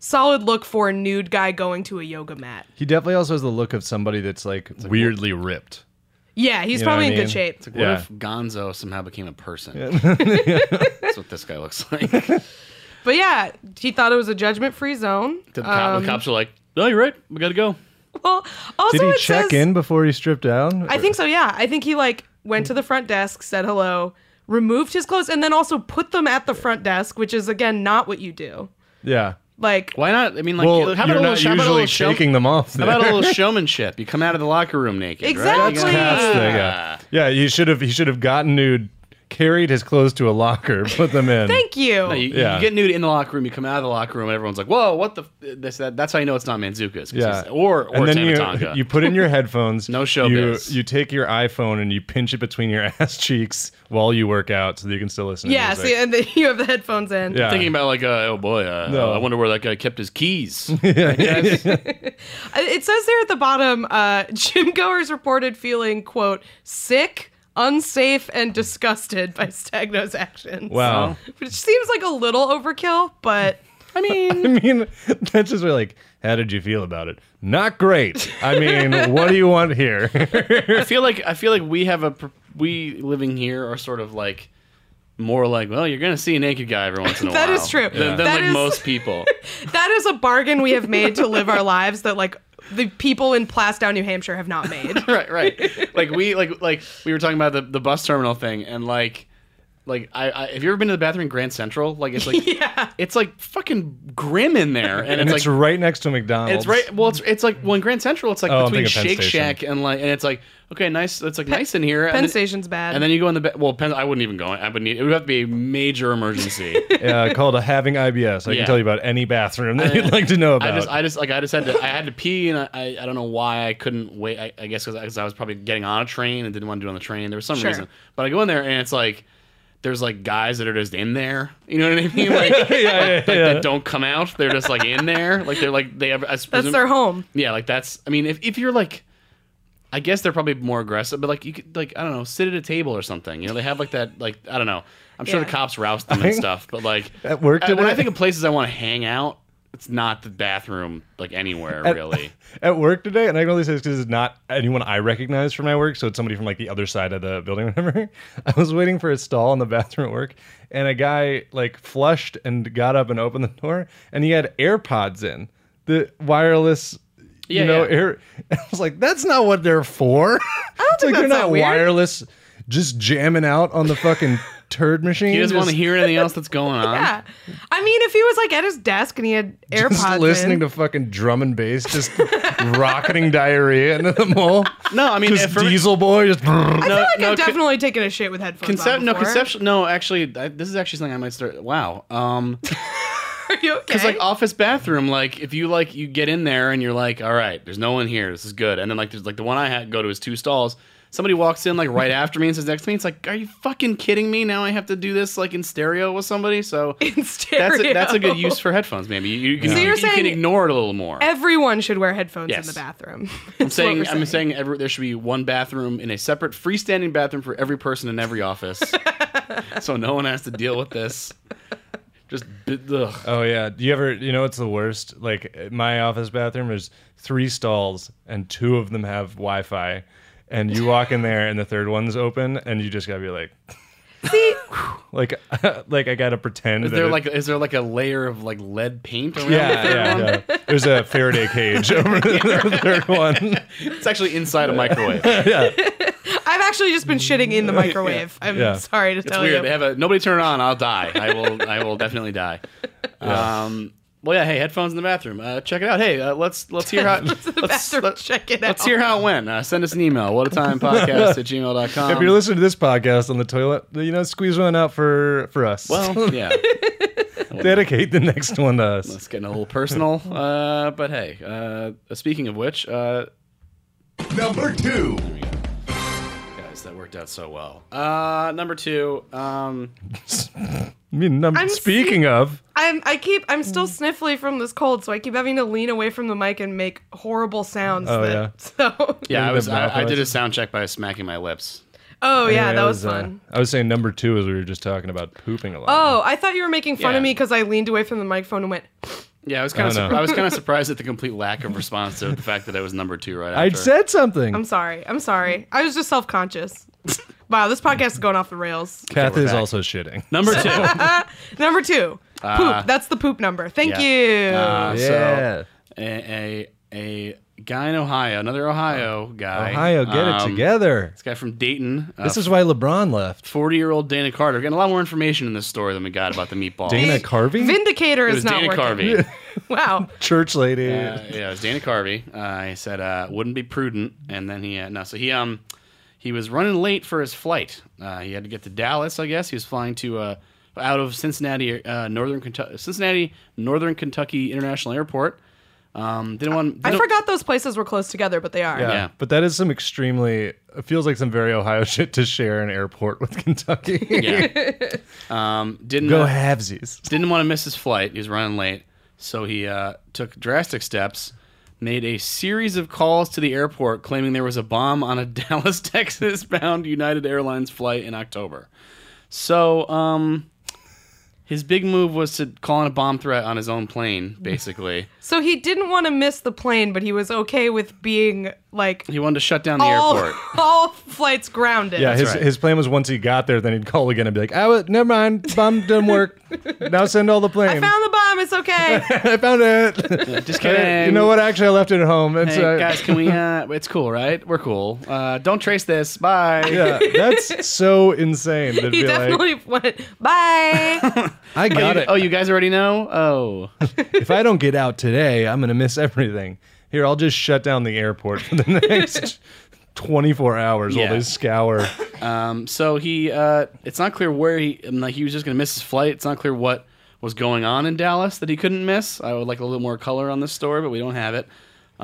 solid look for a nude guy going to a yoga mat. He definitely also has the look of somebody that's like weirdly ripped. Yeah, he's You know probably what in I good mean? shape. It's like, what Yeah. if Gonzo somehow became a person? That's what this guy looks like. The, But yeah, he thought it was a judgment-free zone. cop, Um, the cops are like, no, you're right. We got to go. Well, also Did he it check says- in before he stripped down? I think so, yeah. I think he like went to the front desk, said hello, removed his clothes, and then also put them at the front desk, which is again not what you do. Yeah. Like, Why not? I mean, like, Well, how about you're a little, not how about a usually little show- taking them off. How There. about a little showmanship? You come out of the locker room naked, right? Exactly. You That's gotta- the- yeah. Yeah, he should have. He should have gotten nude, carried his clothes to a locker, put them in. thank you. No, you, Yeah. you get nude in the locker room. You come out of the locker room, and everyone's like, "Whoa, what the?" F-? This, that, that's how you know it's not Manzukis. 'Cause Yeah. he's- or or and then you, Tamatonga. you put in your headphones. No You, showbiz. you take your iPhone and you pinch it between your ass cheeks while you work out, so that you can still listen. yeah, to see, music. and then you have the headphones in. Yeah. thinking about like, uh, oh boy, uh, No. I wonder where that guy kept his keys. Uh, It says there at the bottom, uh, gym goers reported feeling, quote, sick, unsafe, and disgusted by Stagno's actions. Wow. Which seems like a little overkill, but I mean, I mean, that's just really like, how did you feel about it? Not great. I mean, what do you want here? I feel like I feel like we have a pr- we living here are sort of like more like, well, you're gonna see a naked guy every once in a That while. is true. Than, Yeah. than That like is- most people. that is a bargain we have made to live our lives that, like, the people in Plastow, New Hampshire have not made. right, right. Like we like like we were talking about the, the bus terminal thing, and like like I, I have you ever been to the bathroom in Grand Central? Like it's like Yeah. it's like fucking grim in there, and, and it's, it's like right next to McDonald's. it's right. Well, it's it's like well in Grand Central, it's like Oh, I'm between thinking Penn Shake Station. Shack and like, and it's like okay, nice. It's like nice in here. and Penn then- Station's bad. And then you go in the ba- well, Penn, I wouldn't even go. I would need. It would have to be a major emergency. uh, called a having I B S. I Yeah. can tell you about any bathroom that you'd like to know about. I just, I just, like, I just had to, I had to pee, and I, I don't know why I couldn't wait. I, I guess because I was probably getting on a train and didn't want to do it on the train. There was some Sure. reason, but I go in there and it's like, there's like guys that are just in there. You know what I mean? Like, yeah, yeah, like yeah. that don't come out. They're just like in there. Like they're like they have. I That's presume- their home. Yeah, like that's. I mean, if if you're like. I guess they're probably more aggressive, but like you could like I don't know, sit at a table or something. You know, they have like that like I don't know. I'm sure Yeah. the cops roust them and stuff, but like At work I- when today- I think of places I want to hang out, it's not the bathroom like anywhere At- really. At work today, and I can only say this because it's not anyone I recognize from my work, so it's somebody from like the other side of the building or whatever. I was waiting for a stall in the bathroom at work, and a guy like flushed and got up and opened the door, and he had AirPods in, the wireless. Yeah, you know, yeah. air. I was like, that's not what they're for. I don't think like they're that's that not weird. wireless, just jamming out on the fucking turd machine. He doesn't want to just- hear anything else that's going on. Yeah. I mean, if he was like at his desk and he had AirPods Just listening in, to fucking drum and bass, just rocketing diarrhea into the mole. No, I mean Just if for, Diesel Boy, just. I feel like no, I've con- definitely taken a shit with headphones concept on no before. conceptual no actually I, this is actually something I might start. Wow. Um. Are you okay? Because like office bathroom, like if you like you get in there and you're like, all right, there's no one here, this is good, and then like there's like the one I had go to is two stalls. Somebody walks in like right after me and says next to me, it's like, are you fucking kidding me? Now I have to do this like in stereo with somebody. So In stereo. that's a, that's a good use for headphones. Maybe you, you can So you, you're you can saying ignore it a little more. Everyone should wear headphones Yes. in the bathroom. I'm saying, I'm saying every, there should be one bathroom in a separate freestanding bathroom for every person in every office, so no one has to deal with this. Just ugh. Oh yeah. Do you ever? You know what's the worst? Like my office bathroom is three stalls and two of them have Wi-Fi, and you walk in there and the third one's open, and you just gotta be like, See, like, like I gotta pretend. Is that there it- like is there like a layer of like lead paint around Yeah, the third yeah, one? yeah. There's a Faraday cage over the third one. It's actually inside a microwave. I've actually just been shitting in the microwave. I'm Yeah. sorry to It's tell weird. you. They have a nobody turn it on. I'll die. I will. I will definitely die. Um. Well, yeah. Hey, headphones in the bathroom. Uh, check it out. Hey, uh, let's let's hear how. to the let's, bathroom, let, check it Let's out. hear how it went. Uh, send us an email. What a time podcast at gmail dot com. If you're listening to this podcast on the toilet, you know, squeeze one out for for us. Well, yeah. dedicate the next one to us. It's getting a little personal. Uh, but hey. Uh, speaking of which, uh, Number two. guys, that worked out so well. Uh, number two. Um. I mean, I'm, I'm speaking of. I'm I keep I'm still sniffly from this cold, so I keep having to lean away from the mic and make horrible sounds. Oh, that, So Yeah, I the was. mouth I, I did a noise. sound check by smacking my lips. Oh yeah, Anyway, that I was uh, fun. I was saying number two as we were just talking about pooping a lot. Oh, I thought you were making fun Yeah. of me because I leaned away from the microphone and went Yeah, I was kind of Oh, no. I was kind of surprised at the complete lack of response to the fact that I was number two right I after. said something. I'm sorry. I'm sorry. I was just self-conscious. Wow, this podcast is going off the rails. Kath we're is back. also shitting. Number two. Number two, poop. That's the poop number. Thank yeah. you. Uh, Yeah. So a, a a guy in Ohio, another Ohio guy. Ohio, get it um, together. This guy from Dayton. Uh, This is why LeBron left. forty-year-old Dana Carter. Getting a lot more information in this story than we got about the meatball. Dana Carvey? Vindicator It is was not Dana working. Carvey. Wow. Church lady. Uh, yeah, it was Dana Carvey. Uh, he said uh, wouldn't be prudent, and then he uh, no. So he um he was running late for his flight. Uh, he had to get to Dallas, I guess. He was flying to uh out of Cincinnati, uh, Northern Kentucky, Cincinnati Northern Kentucky International Airport. Um, didn't want. I didn't- forgot those places were close together, but they are. Yeah. Yeah. But that is some extremely, it feels like some very Ohio shit to share an airport with Kentucky. Yeah. Um, didn't Go uh, halvesies. didn't want to miss his flight. He was running late, so he uh, took drastic steps. Made a series of calls to the airport claiming there was a bomb on a Dallas, Texas bound United Airlines flight in October. So, um, his big move was to call in a bomb threat on his own plane, basically. So he didn't want to miss the plane, but he was okay with being like He wanted to shut down the all, airport. all flights grounded. Yeah, his, right. his plan was once he got there, then he'd call again and be like, oh, never mind, bomb didn't work. Now send all the plane. I found the bomb. It's okay. I found it. Just kidding. You know what? Actually, I left it at home. It's, Hey, uh, guys, can we, uh, it's cool, right? We're cool. Uh, don't trace this. Bye. yeah, that's so insane. To he be definitely like, went, bye. I Oh got you, it. oh, you guys already know? Oh. If I don't get out today, I'm going to miss everything. Here, I'll just shut down the airport for the next twenty-four hours Yeah. while they scour. Um, so he, uh, it's not clear where he, I mean, like he was just going to miss his flight. It's not clear what was going on in Dallas that he couldn't miss. I would like a little more color on this story, but we don't have it.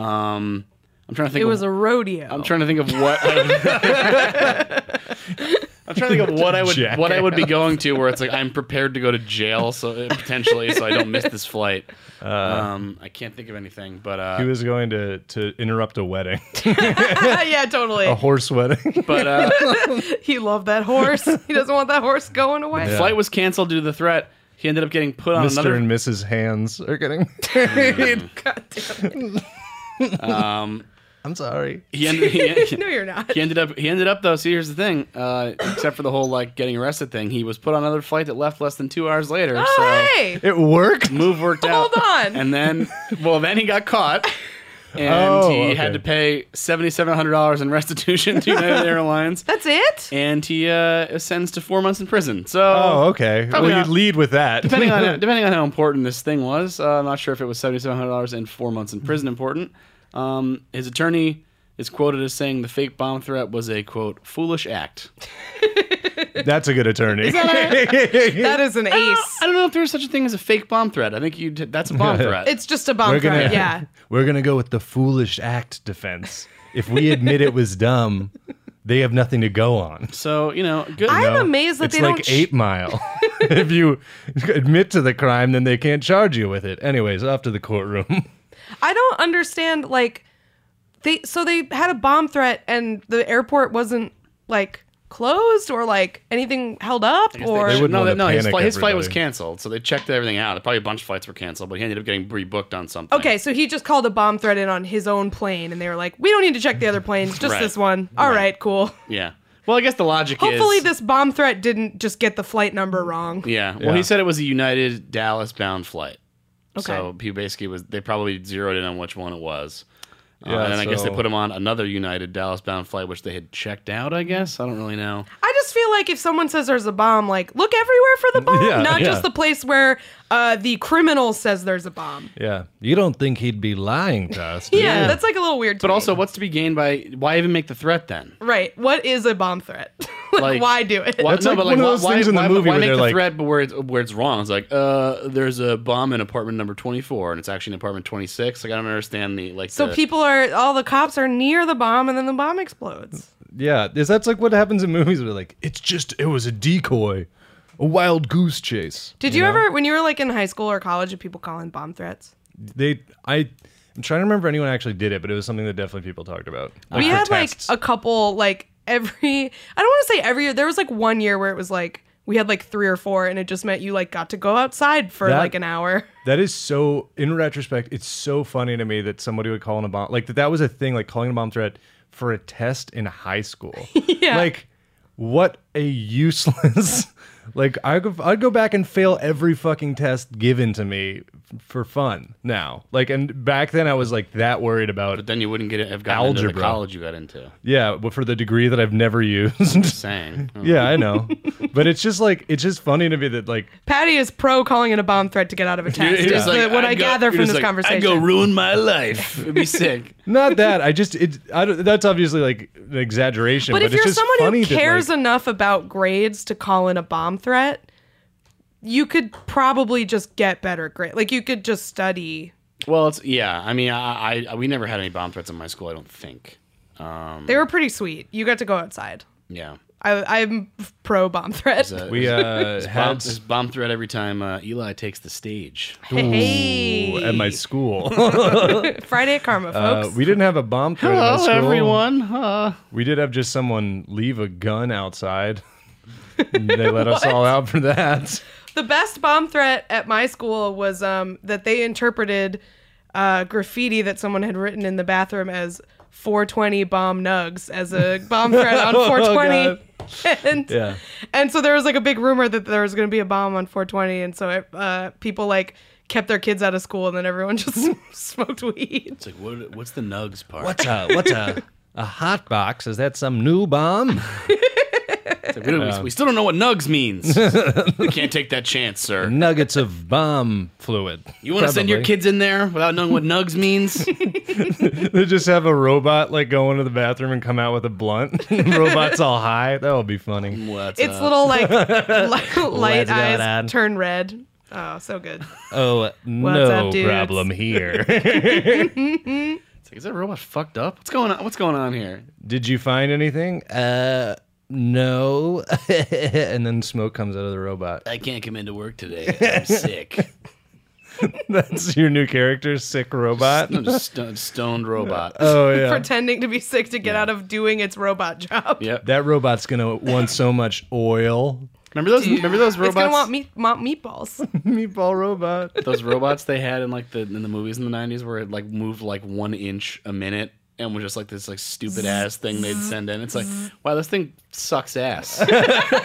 Um, I'm trying to think. It of, was a rodeo. I'm trying to think of what. I would, I'm trying to think of what I would what I would be going to where it's like I'm prepared to go to jail, so uh, potentially, so I don't miss this flight. Um, I can't think of anything, but uh, He was going to, to interrupt a wedding, yeah, totally. a horse wedding. but uh, He loved that horse. He doesn't want that horse going away. the flight was canceled due to the threat. He ended up getting put on Mister another. and Missus Hands are getting married. God damn it. Um, I'm sorry. he ended. He, No, you're not. He ended up. He ended up though. See, here's the thing. Uh, except for the whole like getting arrested thing, he was put on another flight that left less than two hours later. so Oh, hey. It worked? move worked out. Hold on. And then, well, then he got caught, and Oh, he okay. had to pay seventy seven hundred dollars in restitution to United Airlines, That's it? and he uh, is sentenced to four months in prison. So. Oh, okay. Probably well, not. you lead with that. Depending on depending on how important this thing was, uh, I'm not sure if it was seventy seven hundred dollars and four months in prison important. Um, his attorney is quoted as saying the fake bomb threat was a quote foolish act. That's a good attorney. That is an ace. I don't know if there's such a thing as a fake bomb threat. I think you that's a bomb threat. It's just a bomb We're gonna, threat. Yeah. we're gonna go with the foolish act defense. If we admit it was dumb, they have nothing to go on. so you know, good. I'm No, amazed that it's they like don't sh- Eight Mile. If you admit to the crime, then they can't charge you with it. Anyways, off to the courtroom. I don't understand. Like, they so they had a bomb threat and the airport wasn't like closed or like anything held up I guess or They wouldn't no, want to no, his panic flight, his flight was everybody. canceled, so they checked everything out. Probably a bunch of flights were canceled, but he ended up getting rebooked on something. okay, so he just called a bomb threat in on his own plane, and they were like, "We don't need to check the other planes, just Right. this one." All Right. right, cool. Yeah. Well, I guess the logic Hopefully, is. this bomb threat didn't just get the flight number wrong. Yeah. Well, Yeah. he said it was a United Dallas bound flight. Okay. So he basically was. They probably zeroed in on which one it was. Uh, Yeah, and then I guess they so- put him on another United Dallas bound flight, which they had checked out. I guess I don't really know. I just feel like if someone says there's a bomb, like look everywhere for the bomb, Yeah, not yeah. just the place where uh, the criminal says there's a bomb. Yeah. You don't think he'd be lying to us? do Yeah, you? that's like a little weird. To But me. also, what's to be gained by? Why even make the threat then? right? What is a bomb threat? like, Like- why do it? Why, That's no, like but one like, of why, those why, things in the why, movie why where make they're the like- threat but where it's where it's wrong? It's like, uh, there's a bomb in apartment number twenty-four, and it's actually in apartment twenty-six. Like, I don't understand the like. So the, people are all the cops are near the bomb, and then the bomb explodes. Yeah. Is that's like what happens in movies where like it's just it was a decoy, a wild goose chase. Did you, ever, when you were like in high school or college, did people call in bomb threats? They I I'm trying to remember if anyone actually did it, but it was something that definitely people talked about. Like We for had tests. like a couple, like every. I don't want to say every year. There was like one year where it was like we had like three or four, and it just meant you like got to go outside for That- like an hour. That is so, in retrospect, it's so funny to me that somebody would call in a bomb, like that that was a thing, like calling a bomb threat for a test in high school. Yeah. Like, what a useless, like, I go, I'd go back and fail every fucking test given to me f- for fun now. Like, and back then I was like that worried about, But then you wouldn't get it, have gotten into Algebra. the college you got into. yeah, but for the degree that I've never used. Saying. Yeah, I know. But it's just like, it's just funny to me that like, Patty is pro calling in a bomb threat to get out of a test. You're Is just like, the- what I I'd go- gather you're from just this like, conversation. I'd go ruin my life. It'd be sick. not that, I just, it, I don't, that's obviously like an exaggeration, But but, if it's you're just someone funny who cares that, like, enough about grades to call in a bomb threat, you could probably just get better grades. Like you could just study. Well, it's yeah. I mean, I, I we never had any bomb threats in my school. I don't think. Um, They were pretty sweet. You got to go outside. yeah. I, I'm pro bomb threat. There's a- we there's uh, bomb, had there's bomb threat every time uh, Eli takes the stage. Hey, at my school. Friday at Karma, Uh, folks. we didn't have a bomb threat at my Hello, school. everyone. Uh, We did have just someone leave a gun outside. They let us all out for that. The best bomb threat at my school was um, that they interpreted uh, graffiti that someone had written in the bathroom as four twenty bomb nugs as a bomb threat on four twenty. and, Yeah. and so there was like a big rumor that there was going to be a bomb on four twenty. And so uh, people like kept their kids out of school and then everyone just smoked weed. it's like, what, what's the nugs part? What's a what's a a hot box? Is that some new bomb? It's like, we, don't, we still don't know what nugs means. We can't take that chance, sir. Nuggets of bomb fluid. You want to send your Probably. kids in there without knowing what nugs means? They just have a robot like go into the bathroom and come out with a blunt. Robot's all high. That would be funny. What's It's up? little like light, light go, eyes Dad? turn red. Oh, so good. Oh, no up, dudes? problem here. It's like, is that robot fucked up? What's going on? What's going on here? Did you find anything? Uh, no. And then smoke comes out of the robot. I can't come into work today. I'm sick. That's your new character, sick robot. I'm just st- stoned robot. Oh yeah. Pretending to be sick to get out of doing its robot job. Yep. That robot's gonna want so much oil. Remember those? Remember those robots? It's gonna want meat, want meatballs. Meatball robot. Those robots they had in like the in the movies in the nineties where it like moved like one inch a minute and was just like this like stupid ass thing they'd send in. It's like, wow, this thing sucks ass. What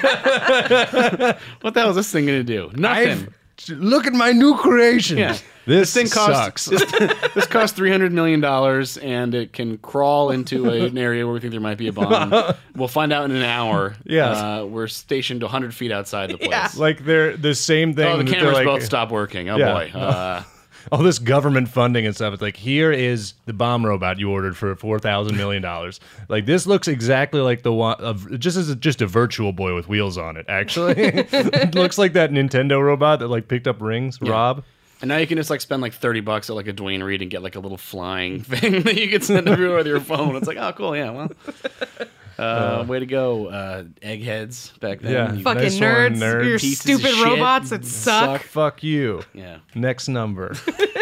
the hell is this thing gonna do? Nothing. I've- Look at my new creation. Yeah. This, thing costs sucks. this, this costs three hundred million dollars, and it can crawl into a, an area where we think there might be a bomb. We'll find out in an hour. Yeah. uh, we're stationed one hundred feet outside the place. Yeah. Like they're the same thing. Oh, the that they're cameras like, both stopped working. Oh Yeah. boy. Uh, all this government funding and stuff. It's like, here is the bomb robot you ordered for four thousand million dollars. Like this looks exactly like the one of just as a, just a virtual boy with wheels on it. Actually, it looks like that Nintendo robot that like picked up rings. Rob. and now you can just like spend like thirty bucks at like a Dwayne Reed and get like a little flying thing that you can send everywhere with your phone. It's like, oh, cool. Yeah. Well, uh, way to go, uh, eggheads back then. Yeah. You Fucking Nice one, nerds. nerd. Your Pieces of stupid shit. robots that suck. Fuck you. Yeah. Next number.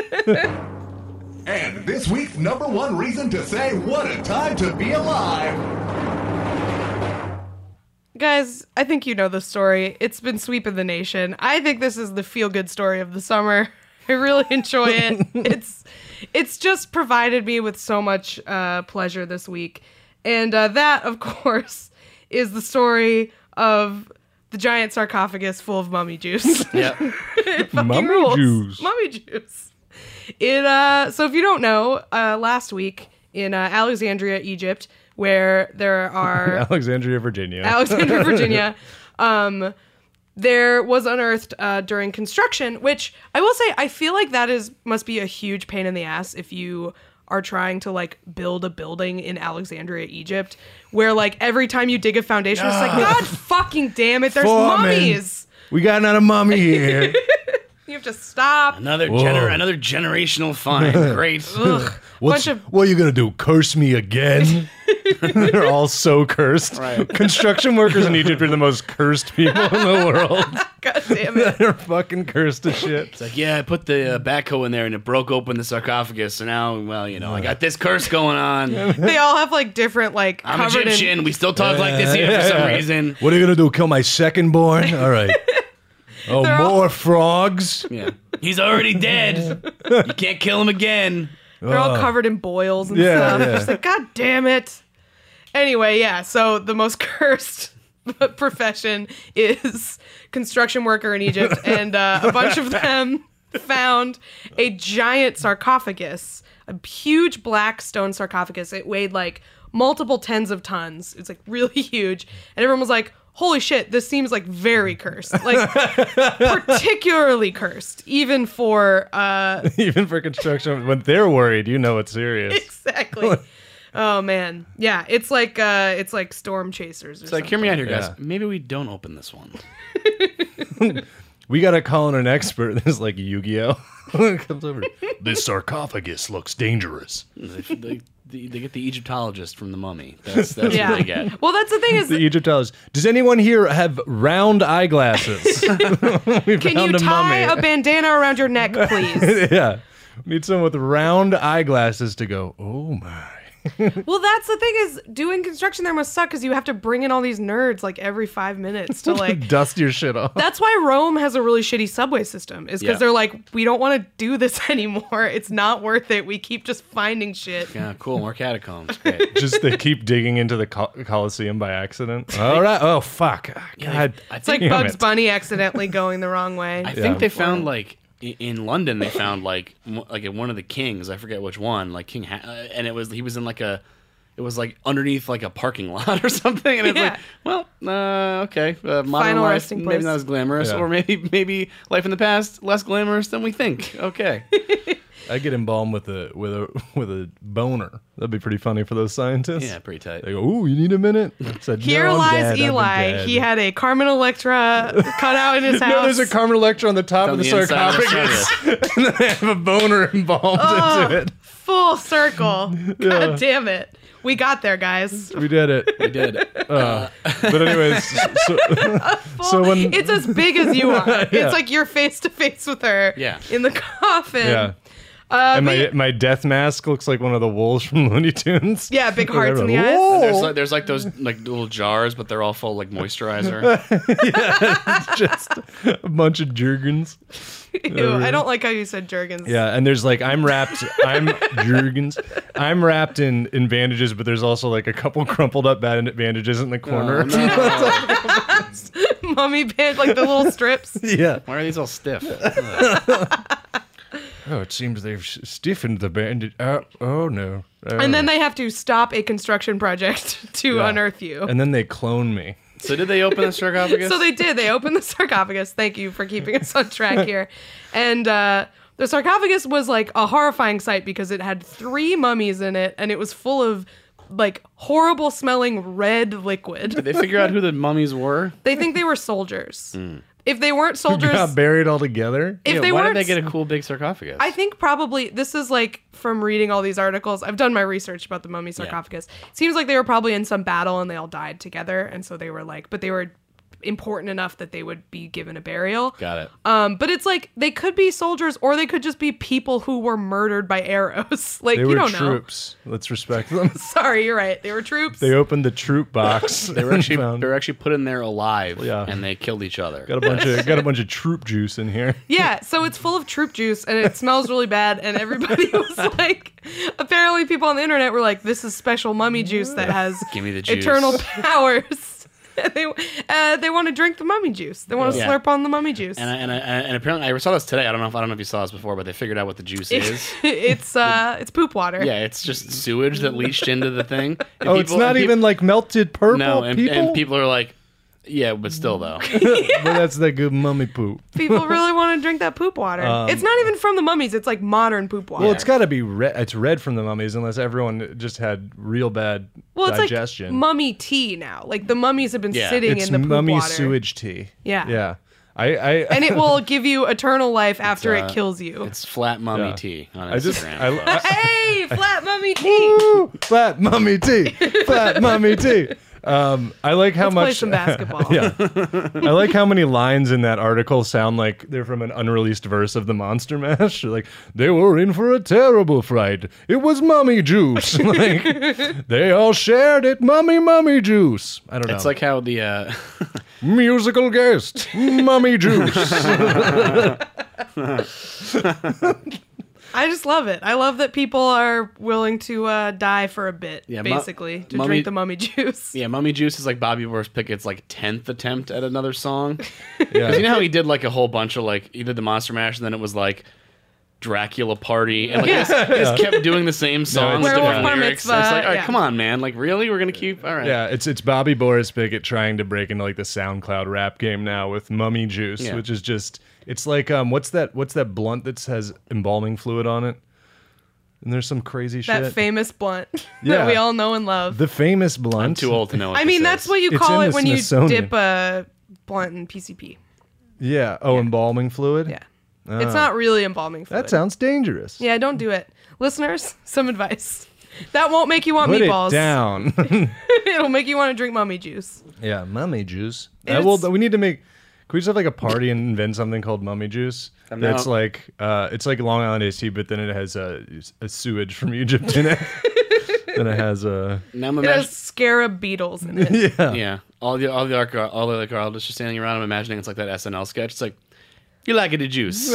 And this week's number one reason to say what a time to be alive. Guys, I think you know the story. It's been sweeping the nation. I think this is the feel-good story of the summer. I really enjoy it. it's it's just provided me with so much uh, pleasure this week. And uh, that, of course, is the story of the giant sarcophagus full of mummy juice. Yeah. Fucking Mummy rules. juice. Mummy juice. It uh so if you don't know, uh last week in uh, Alexandria, Egypt, where there are Alexandria, Virginia. Alexandria, Virginia, um there was unearthed uh, during construction, which I will say I feel like that is must be a huge pain in the ass if you are trying to like build a building in Alexandria, Egypt, where like every time you dig a foundation, it's like, God fucking damn it, there's Foreman. mummies. We got another mummy here. You have to stop. Another Whoa. gener- another generational find. Great. Ugh. What's, Bunch of what are you gonna do? Curse me again? They're all so cursed. Right. Construction workers in Egypt are the most cursed people in the world. God damn it. They're fucking cursed as shit. It's like, yeah, I put the uh, backhoe in there and it broke open the sarcophagus. So now, well, you know, I got this curse going on. They all have like different like I'm covered Egyptian. in We still talk like this here for some reason. What are you gonna do? Kill my second born? All right. Oh, They're more all- frogs. Yeah, he's already dead. You can't kill him again. They're all covered in boils and Yeah, stuff. yeah. Just like, God damn it. Anyway, yeah, so the most cursed profession is construction worker in Egypt, and uh, a bunch of them found a giant sarcophagus, a huge black stone sarcophagus. It weighed like multiple tens of tons. It's like really huge. And everyone was like, holy shit, this seems like very cursed. Like particularly cursed, even for uh Even for construction, when they're worried, you know it's serious. exactly. Oh man. Yeah, it's like uh it's like storm chasers or It's like, something. hear me out here, guys. Yeah. Maybe we don't open this one. We gotta call in an expert. This is like Yu-Gi-Oh. Comes over. This sarcophagus looks dangerous. They, they, they, they get the Egyptologist from the Mummy. That's that's Yeah. what they get. Well, that's the thing is, The Egyptologist. Does anyone here have round eyeglasses? we can found you a tie mummy. a bandana around your neck, please? Yeah. We need someone with round eyeglasses to go, oh my. Well, that's the thing is, doing construction there must suck because you have to bring in all these nerds like every five minutes to like. Dust your shit off. That's why Rome has a really shitty subway system. Is because Yeah. they're like, we don't want to do this anymore. It's not worth it. We keep just finding shit. Yeah, cool. More catacombs. Great. Just they keep digging into the Col- Coliseum by accident. All right. Oh, fuck. God. I It's like think, Bugs it. Bunny accidentally going the wrong way. I Yeah. think they found like i- in London. They found like mo- like one of the kings. I forget which one. Like King, ha- uh, and it was he was in like a. It was like underneath like a parking lot or something, and it's Yeah. like, well, uh, okay, uh, modern Final life resting maybe place. not as glamorous, Yeah. or maybe maybe life in the past less glamorous than we think. Okay, I get embalmed with a with a with a boner. That'd be pretty funny for those scientists. yeah, pretty tight. They go, "Ooh, you need a minute." I said, Here "No, I'm lies dead. I've been Eli. dead." He had a Carmen Electra cut out in his house. No, there's a Carmen Electra on the top On of the, the inside of the sarcophagus, and then they have a boner embalmed Oh. into it. Full circle. Yeah. God damn it. We got there, guys. We did it. We did. Uh, but anyways, so, so when It's as big as you are. Yeah. It's like you're face to face with her Yeah. in the coffin. yeah, Uh, and but my yeah, my death mask looks like one of the wolves from Looney Tunes. yeah, big hearts in the Whoa. eyes. There's like there's like those like little jars, but they're all full of, like moisturizer. Just a bunch of Jergens. Ew, I don't like how you said Jergens. Yeah, and there's like I'm wrapped. I'm Jergens. I'm wrapped in in bandages, but there's also like a couple crumpled up band- bandages in the corner. Oh, no. Mummy band, like the little strips. Yeah. Why are these all stiff? Oh, it seems they've s- stiffened the bandage. Oh, oh no. Oh. And then they have to stop a construction project to Yeah. unearth you. And then they clone me. So did they open the sarcophagus? So they did. They opened the sarcophagus. Thank you for keeping us on track here. And uh, the sarcophagus was like a horrifying sight because it had three mummies in it, and it was full of like horrible smelling red liquid. Did they figure out who the mummies were? They think they were soldiers. If they weren't soldiers, Got buried all together. if Yeah, they why weren't, did they get a cool big sarcophagus? I think probably this is like from reading all these articles. I've done my research about the mummy sarcophagus. Seems like they were probably in some battle and they all died together, and so they were like, but they were important enough that they would be given a burial. Got it. Um, but it's like they could be soldiers or they could just be people who were murdered by arrows. Like They you were don't know. troops. Let's respect them. Sorry, you're right. They were troops. They opened the troop box. They were actually found- they were actually put in there alive, Yeah. and they killed each other. got a bunch of got a bunch of troop juice in here. Yeah, so it's full of troop juice and it smells really bad. And everybody was like, apparently people on the internet were like, this is special mummy juice that has Give me the juice. eternal powers. And they uh, they want to drink the mummy juice. They want to Yeah. slurp on the mummy juice. And I, and I, and apparently I saw this today. I don't know if I don't know if you saw this before, but they figured out what the juice is. it's uh, it's poop water. Yeah, it's just sewage that leached into the thing. And Oh, it's people- not and peop- even like melted purple. no, and people. and people are like, yeah, but still though. But that's that good mummy poop. People really want to drink that poop water. it's not even from the mummies. It's like modern poop water. Well, it's got to be red. It's red from the mummies, unless everyone just had real bad Well, it's digestion. like mummy tea now. Like the mummies have been Yeah. sitting it's in the poop mummy water. sewage tea. Yeah. Yeah. I, I and it will give you eternal life after uh, it kills you. It's Flat Mummy Yeah. Tea on Instagram. I just I, I, Hey, flat mummy tea. Woo! Flat mummy tea, flat mummy tea. Um, I like how Let's much play some basketball. Yeah, I like how many lines in that article sound like they're from an unreleased verse of the Monster Mash. Like they were in for a terrible fright. It was mummy juice. Like they all shared it. Mummy, mummy juice. I don't know. It's like how the uh, musical guest, mummy juice. I just love it. I love that people are willing to uh, die for a bit, Yeah, mu- basically, to mummy- drink the mummy juice. yeah, Mummy Juice is like Bobby Boris Pickett's like tenth attempt at another song. Yeah. Because you know how he did like a whole bunch of like he did the Monster Mash and then it was like Dracula Party and like he, just, he just kept doing the same song with Werewolf different Bar lyrics. Mitzvah, It's like, all right, yeah. come on, man. Like really, we're gonna keep all right. Yeah, it's it's Bobby Boris Pickett trying to break into like the SoundCloud rap game now with Mummy Juice, Yeah. which is just it's like um what's that what's that blunt that has embalming fluid on it? And there's some crazy That shit. famous blunt Yeah. that we all know and love. the famous blunt. I'm too old to know. What I this mean, is. that's what you It's call in it the when you Smithsonian. dip a blunt in P C P. Yeah. Oh, embalming fluid. Yeah. It's not really embalming fluid. That sounds dangerous. Yeah, don't do it. Listeners, some advice. That won't make you want Put meatballs. it down. It'll make you want to drink mummy juice. Yeah, mummy juice. Uh, It's- well, we need to make. Can we just have like a party and invent something called mummy juice? I'm That's down. like uh, it's like Long Island iced tea, but then it has uh, a sewage from Egypt in it. Then it has a Now I'm It has imagining. scarab beetles in it. yeah. Yeah, all the all the arch- all the like artists just standing around. I'm imagining it's like that S N L sketch. It's like, you like it, the juice.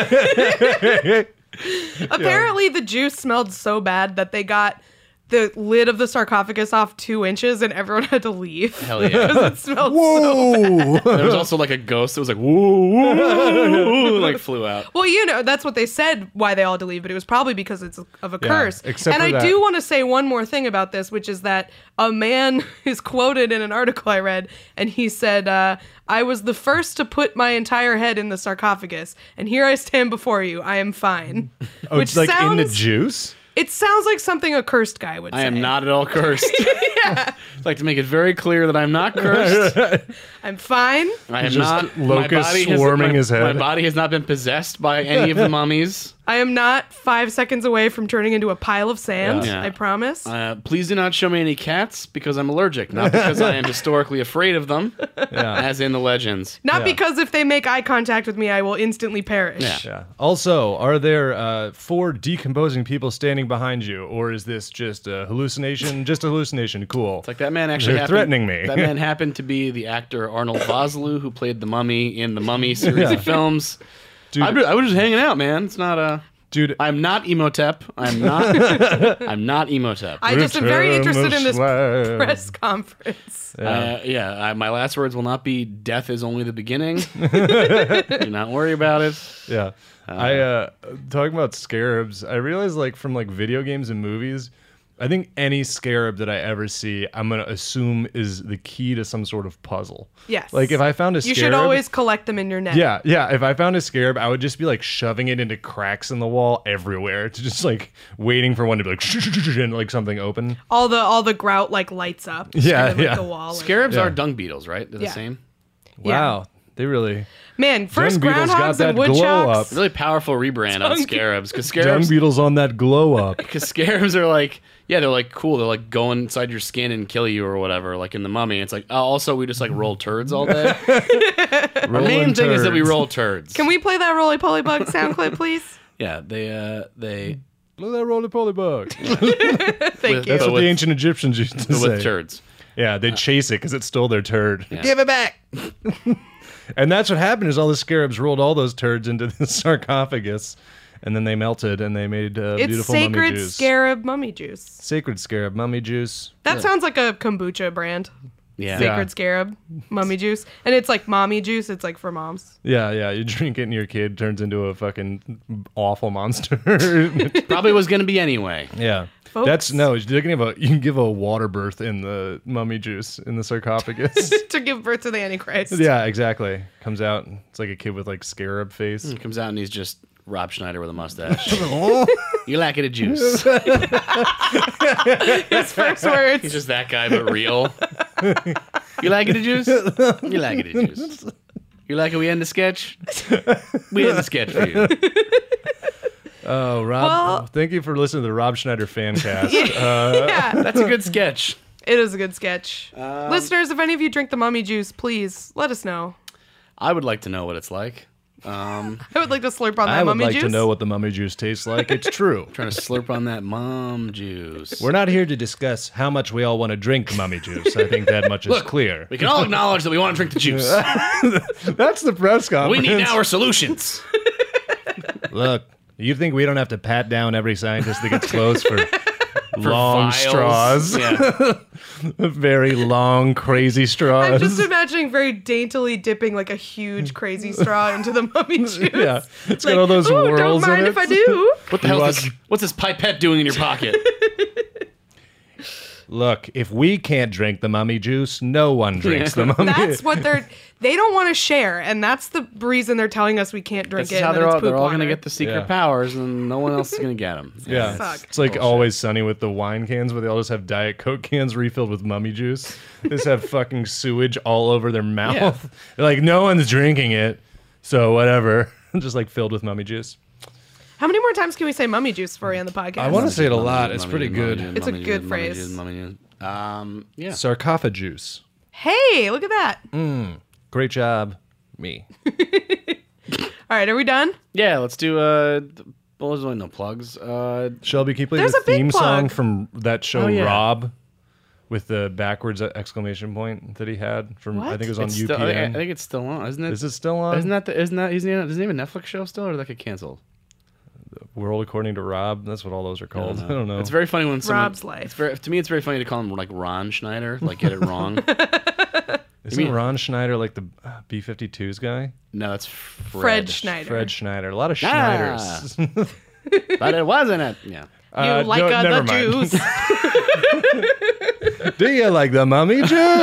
Apparently, the juice smelled so bad that they got the lid of the sarcophagus off two inches and everyone had to leave. Hell yeah. Because it smelled so Whoa! There was also like a ghost that was like, woo, woo, woo, like flew out. Well, you know, that's what they said why they all had to leave, but it was probably because it's of a Yeah, curse. except and for I that- do want to say one more thing about this, which is that a man is quoted in an article I read, and he said, uh, I was the first to put my entire head in the sarcophagus, and here I stand before you. I am fine. Oh, Which it's like in the sounds- juice. It sounds like something a cursed guy would I say. am not at all cursed. I'd like to make it very clear that I'm not cursed. I'm fine. I am Just not. locusts my body has- swarming my- his head. My body has not been possessed by any of the mummies. I am not five seconds away from turning into a pile of sand. Yeah. I promise. Uh, please do not show me any cats because I'm allergic, not because I am historically afraid of them, Yeah. as in the legends. not yeah. because if they make eye contact with me, I will instantly perish. Yeah. Yeah. Also, are there uh, four decomposing people standing behind you, or is this just a hallucination? Just a hallucination. Cool. It's like that man actually They're happened- threatening me. That man happened to be the actor Arnold Vosloo, who played the mummy in the Mummy series Yeah. of films. Dude, I, I was just hanging out, man. It's not a. dude. I'm not Emotep. I'm not. I'm not Emotep. I just am very Return interested the in this slab. press conference. Yeah. Uh, yeah, I, my last words will not be "death is only the beginning." Do not worry about it. Yeah. I uh talking about scarabs, I realize like from like video games and movies, I think any scarab that I ever see, I'm gonna assume is the key to some sort of puzzle. Yes. Like if I found a You scarab, should always collect them in your net. yeah, yeah. If I found a scarab, I would just be like shoving it into cracks in the wall everywhere, to just like waiting for one to be like and like something open. All the all the grout like lights up. Yeah, kind of like yeah. the wall. and- Scarabs Yeah. are dung beetles, right? They're Yeah. the same. Yeah. Wow, they really Man, first Dung beetles got groundhogs that and glow woodchucks. up. Really powerful rebrand on Dung- scarabs because dung scarabs beetles on that glow up. because scarabs are like yeah they're like cool they're like go inside your skin and kill you or whatever like in the Mummy. It's like oh, also we just like roll turds all day. Our main Rolling thing is that we turds. roll turds. Can we play that Roly Poly Bug sound clip, please? Yeah, they uh they Look at that roly poly bug. Thank With- you. That's But what with- the ancient Egyptians used to but say. with turds. Yeah, they chase it because it stole their turd. Yeah. Give it back. And that's what happened is all the scarabs rolled all those turds into the sarcophagus, and then they melted and they made uh, It's beautiful mummy sacred juice. scarab mummy juice. Sacred scarab mummy juice. That sounds like a kombucha brand. Yeah. Yeah. Sacred scarab mummy juice. And it's like mommy juice. It's like for moms. Yeah, yeah. You drink it and your kid turns into a fucking awful monster. Probably was gonna be anyway. yeah. Folks. That's no. You can give a you can give a water birth in the mummy juice in the sarcophagus. To give birth to the Antichrist. Yeah, exactly. Comes out. It's like a kid with like scarab face. He comes out and he's just Rob Schneider with a mustache. You lack it a juice. His first words. He's just that guy, but real. You like it a juice? You like it a juice. You like how we end the sketch? We end the sketch for you. Oh, Rob! Well- thank you for listening to the Rob Schneider fan cast. yeah, That's a good sketch. it is a good sketch. Listeners, if any of you drink the mummy juice, please let us know. I would like to know what it's like. Um, I would like to slurp on that I would mummy like juice. to know what the mummy juice tastes like. It's true. trying to slurp on that mom juice. We're not here to discuss how much we all want to drink mummy juice. I think that much is clear. We can all acknowledge that we want to drink the juice. That's the press we conference. need our solutions. Look, you think we don't have to pat down every scientist that gets close for, long Vials. straws? Yeah. Very long, crazy straws. I'm just imagining very daintily dipping like a huge crazy straw into the mummy juice. yeah, it's Like, got all those "Ooh, whirls don't mind in if it. I do. What the hell is this? What's this pipette doing in your pocket? Look, if we can't drink the mummy juice, no one drinks the mummy. That's what they're. They don't want to share, and that's the reason they're telling us we can't drink This it. is how and that they're it's all, they're poop all going to water. get the secret Yeah. powers, and no one else is going to get them. Yeah, Suck. it's like Bullshit. Always Sunny with the wine cans, where they all just have Diet Coke cans refilled with mummy juice. They just have fucking sewage all over their mouth. Yeah. They're like, no one's drinking it, so whatever. Just like filled with mummy juice. How many more times can we say mummy juice before we end the podcast? I want to say it a Mummy lot. juice, It's mummy pretty juice, good. mummy juice, It's a mummy good juice, mummy phrase. juice, mummy juice. Um, yeah. Sarcophagus. Hey, look at that. Great job, me. All right, are we done? Yeah, let's do, uh, th- well, there's really no plugs. Uh, Shelby, can you play There's the a big theme song plug. from that show, Oh, yeah. Rob, with the backwards exclamation point that he had from? I What? think it was on it's U P N. still, I, I think it's still on, isn't it? Is it still on? Isn't that the, isn't that, isn't it, isn't it a Netflix show still, or did that get canceled? World According to Rob? That's what all those are called. I don't know. It's very funny when someone, Rob's life. It's very, to me, it's very funny to call him like Ron Schneider, like get it wrong. Isn't mean- Ron Schneider like the B fifty-twos guy? No, it's Fred. Fred Schneider. Fred Schneider. A lot of Ah. Schneiders. But it wasn't it. Yeah. You Uh, like no, uh, never the mind. juice. Do you like the mummy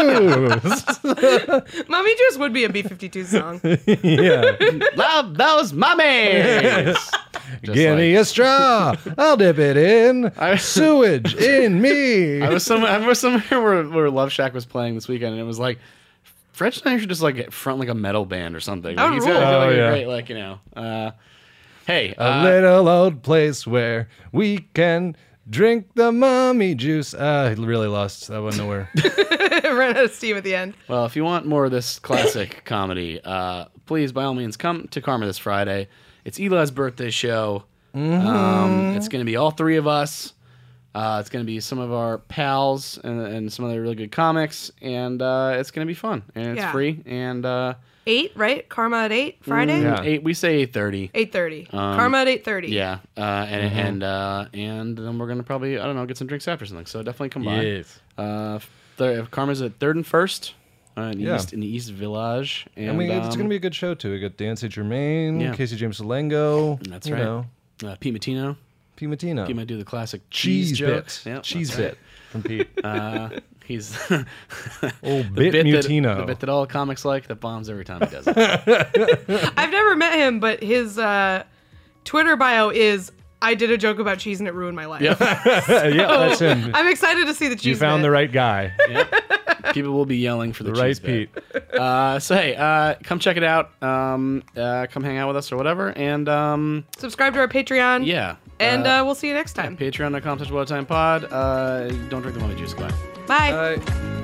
juice? Mummy juice would be a B fifty-two song. yeah. Love those mummies. Just Give me like- a straw. I'll dip it in. I- Sewage in me. I was somewhere, I was somewhere where, where Love Shack was playing this weekend, and it was like, Fred Schneider should just like front like a metal band or something. That Like, would he's got, rule. got, like, Oh, a yeah. great, like, you know. Uh, hey, A uh, little old place where we can drink the mummy juice. Uh, I really lost. That went nowhere. Ran out of steam at the end. well, if you want more of this classic comedy, uh, please, by all means, come to Karma this Friday. It's Eli's birthday show. Um, it's going to be all three of us. Uh, it's going to be some of our pals and, and some other really good comics, and uh, it's going to be fun, and it's Yeah. free. And uh, Eight, right? Karma at eight Friday. Yeah. eight, we say eight thirty. Eight thirty. Um, Karma at eight thirty. Yeah, uh, and and uh, and then we're gonna probably I don't know get some drinks after something. So definitely come by. Yes. Uh, th- Karma's at Third and First, uh, in the Yeah. East in the East Village. And, I mean, it's um, going to be a good show, too. We got Dancy Germain, Yeah. Casey James Salengo. That's you right. know, uh, Pete Matino. Pete Matino. He might do the classic Cheese cheese, bit. jokes. Yep, Cheese that's right. bit from Pete. Uh, he's Oh, the Bit bit that, Mutino. the bit that all comics like that bombs every time he does it. I've never met him, but his uh, Twitter bio is I did a joke about cheese and it ruined my life. Yep. yeah, that's him. I'm excited to see the cheese. You found bit. the right guy. Yep. People will be yelling for the, The right cheese bit. Pete. Uh, so hey, uh, come check it out. Um, uh, come hang out with us or whatever. And um, Subscribe to our Patreon. yeah. And uh, uh, we'll see you next time. Patreon dot com slash What a Time Pod. Uh, don't drink the money juice. Goodbye. Bye. Bye.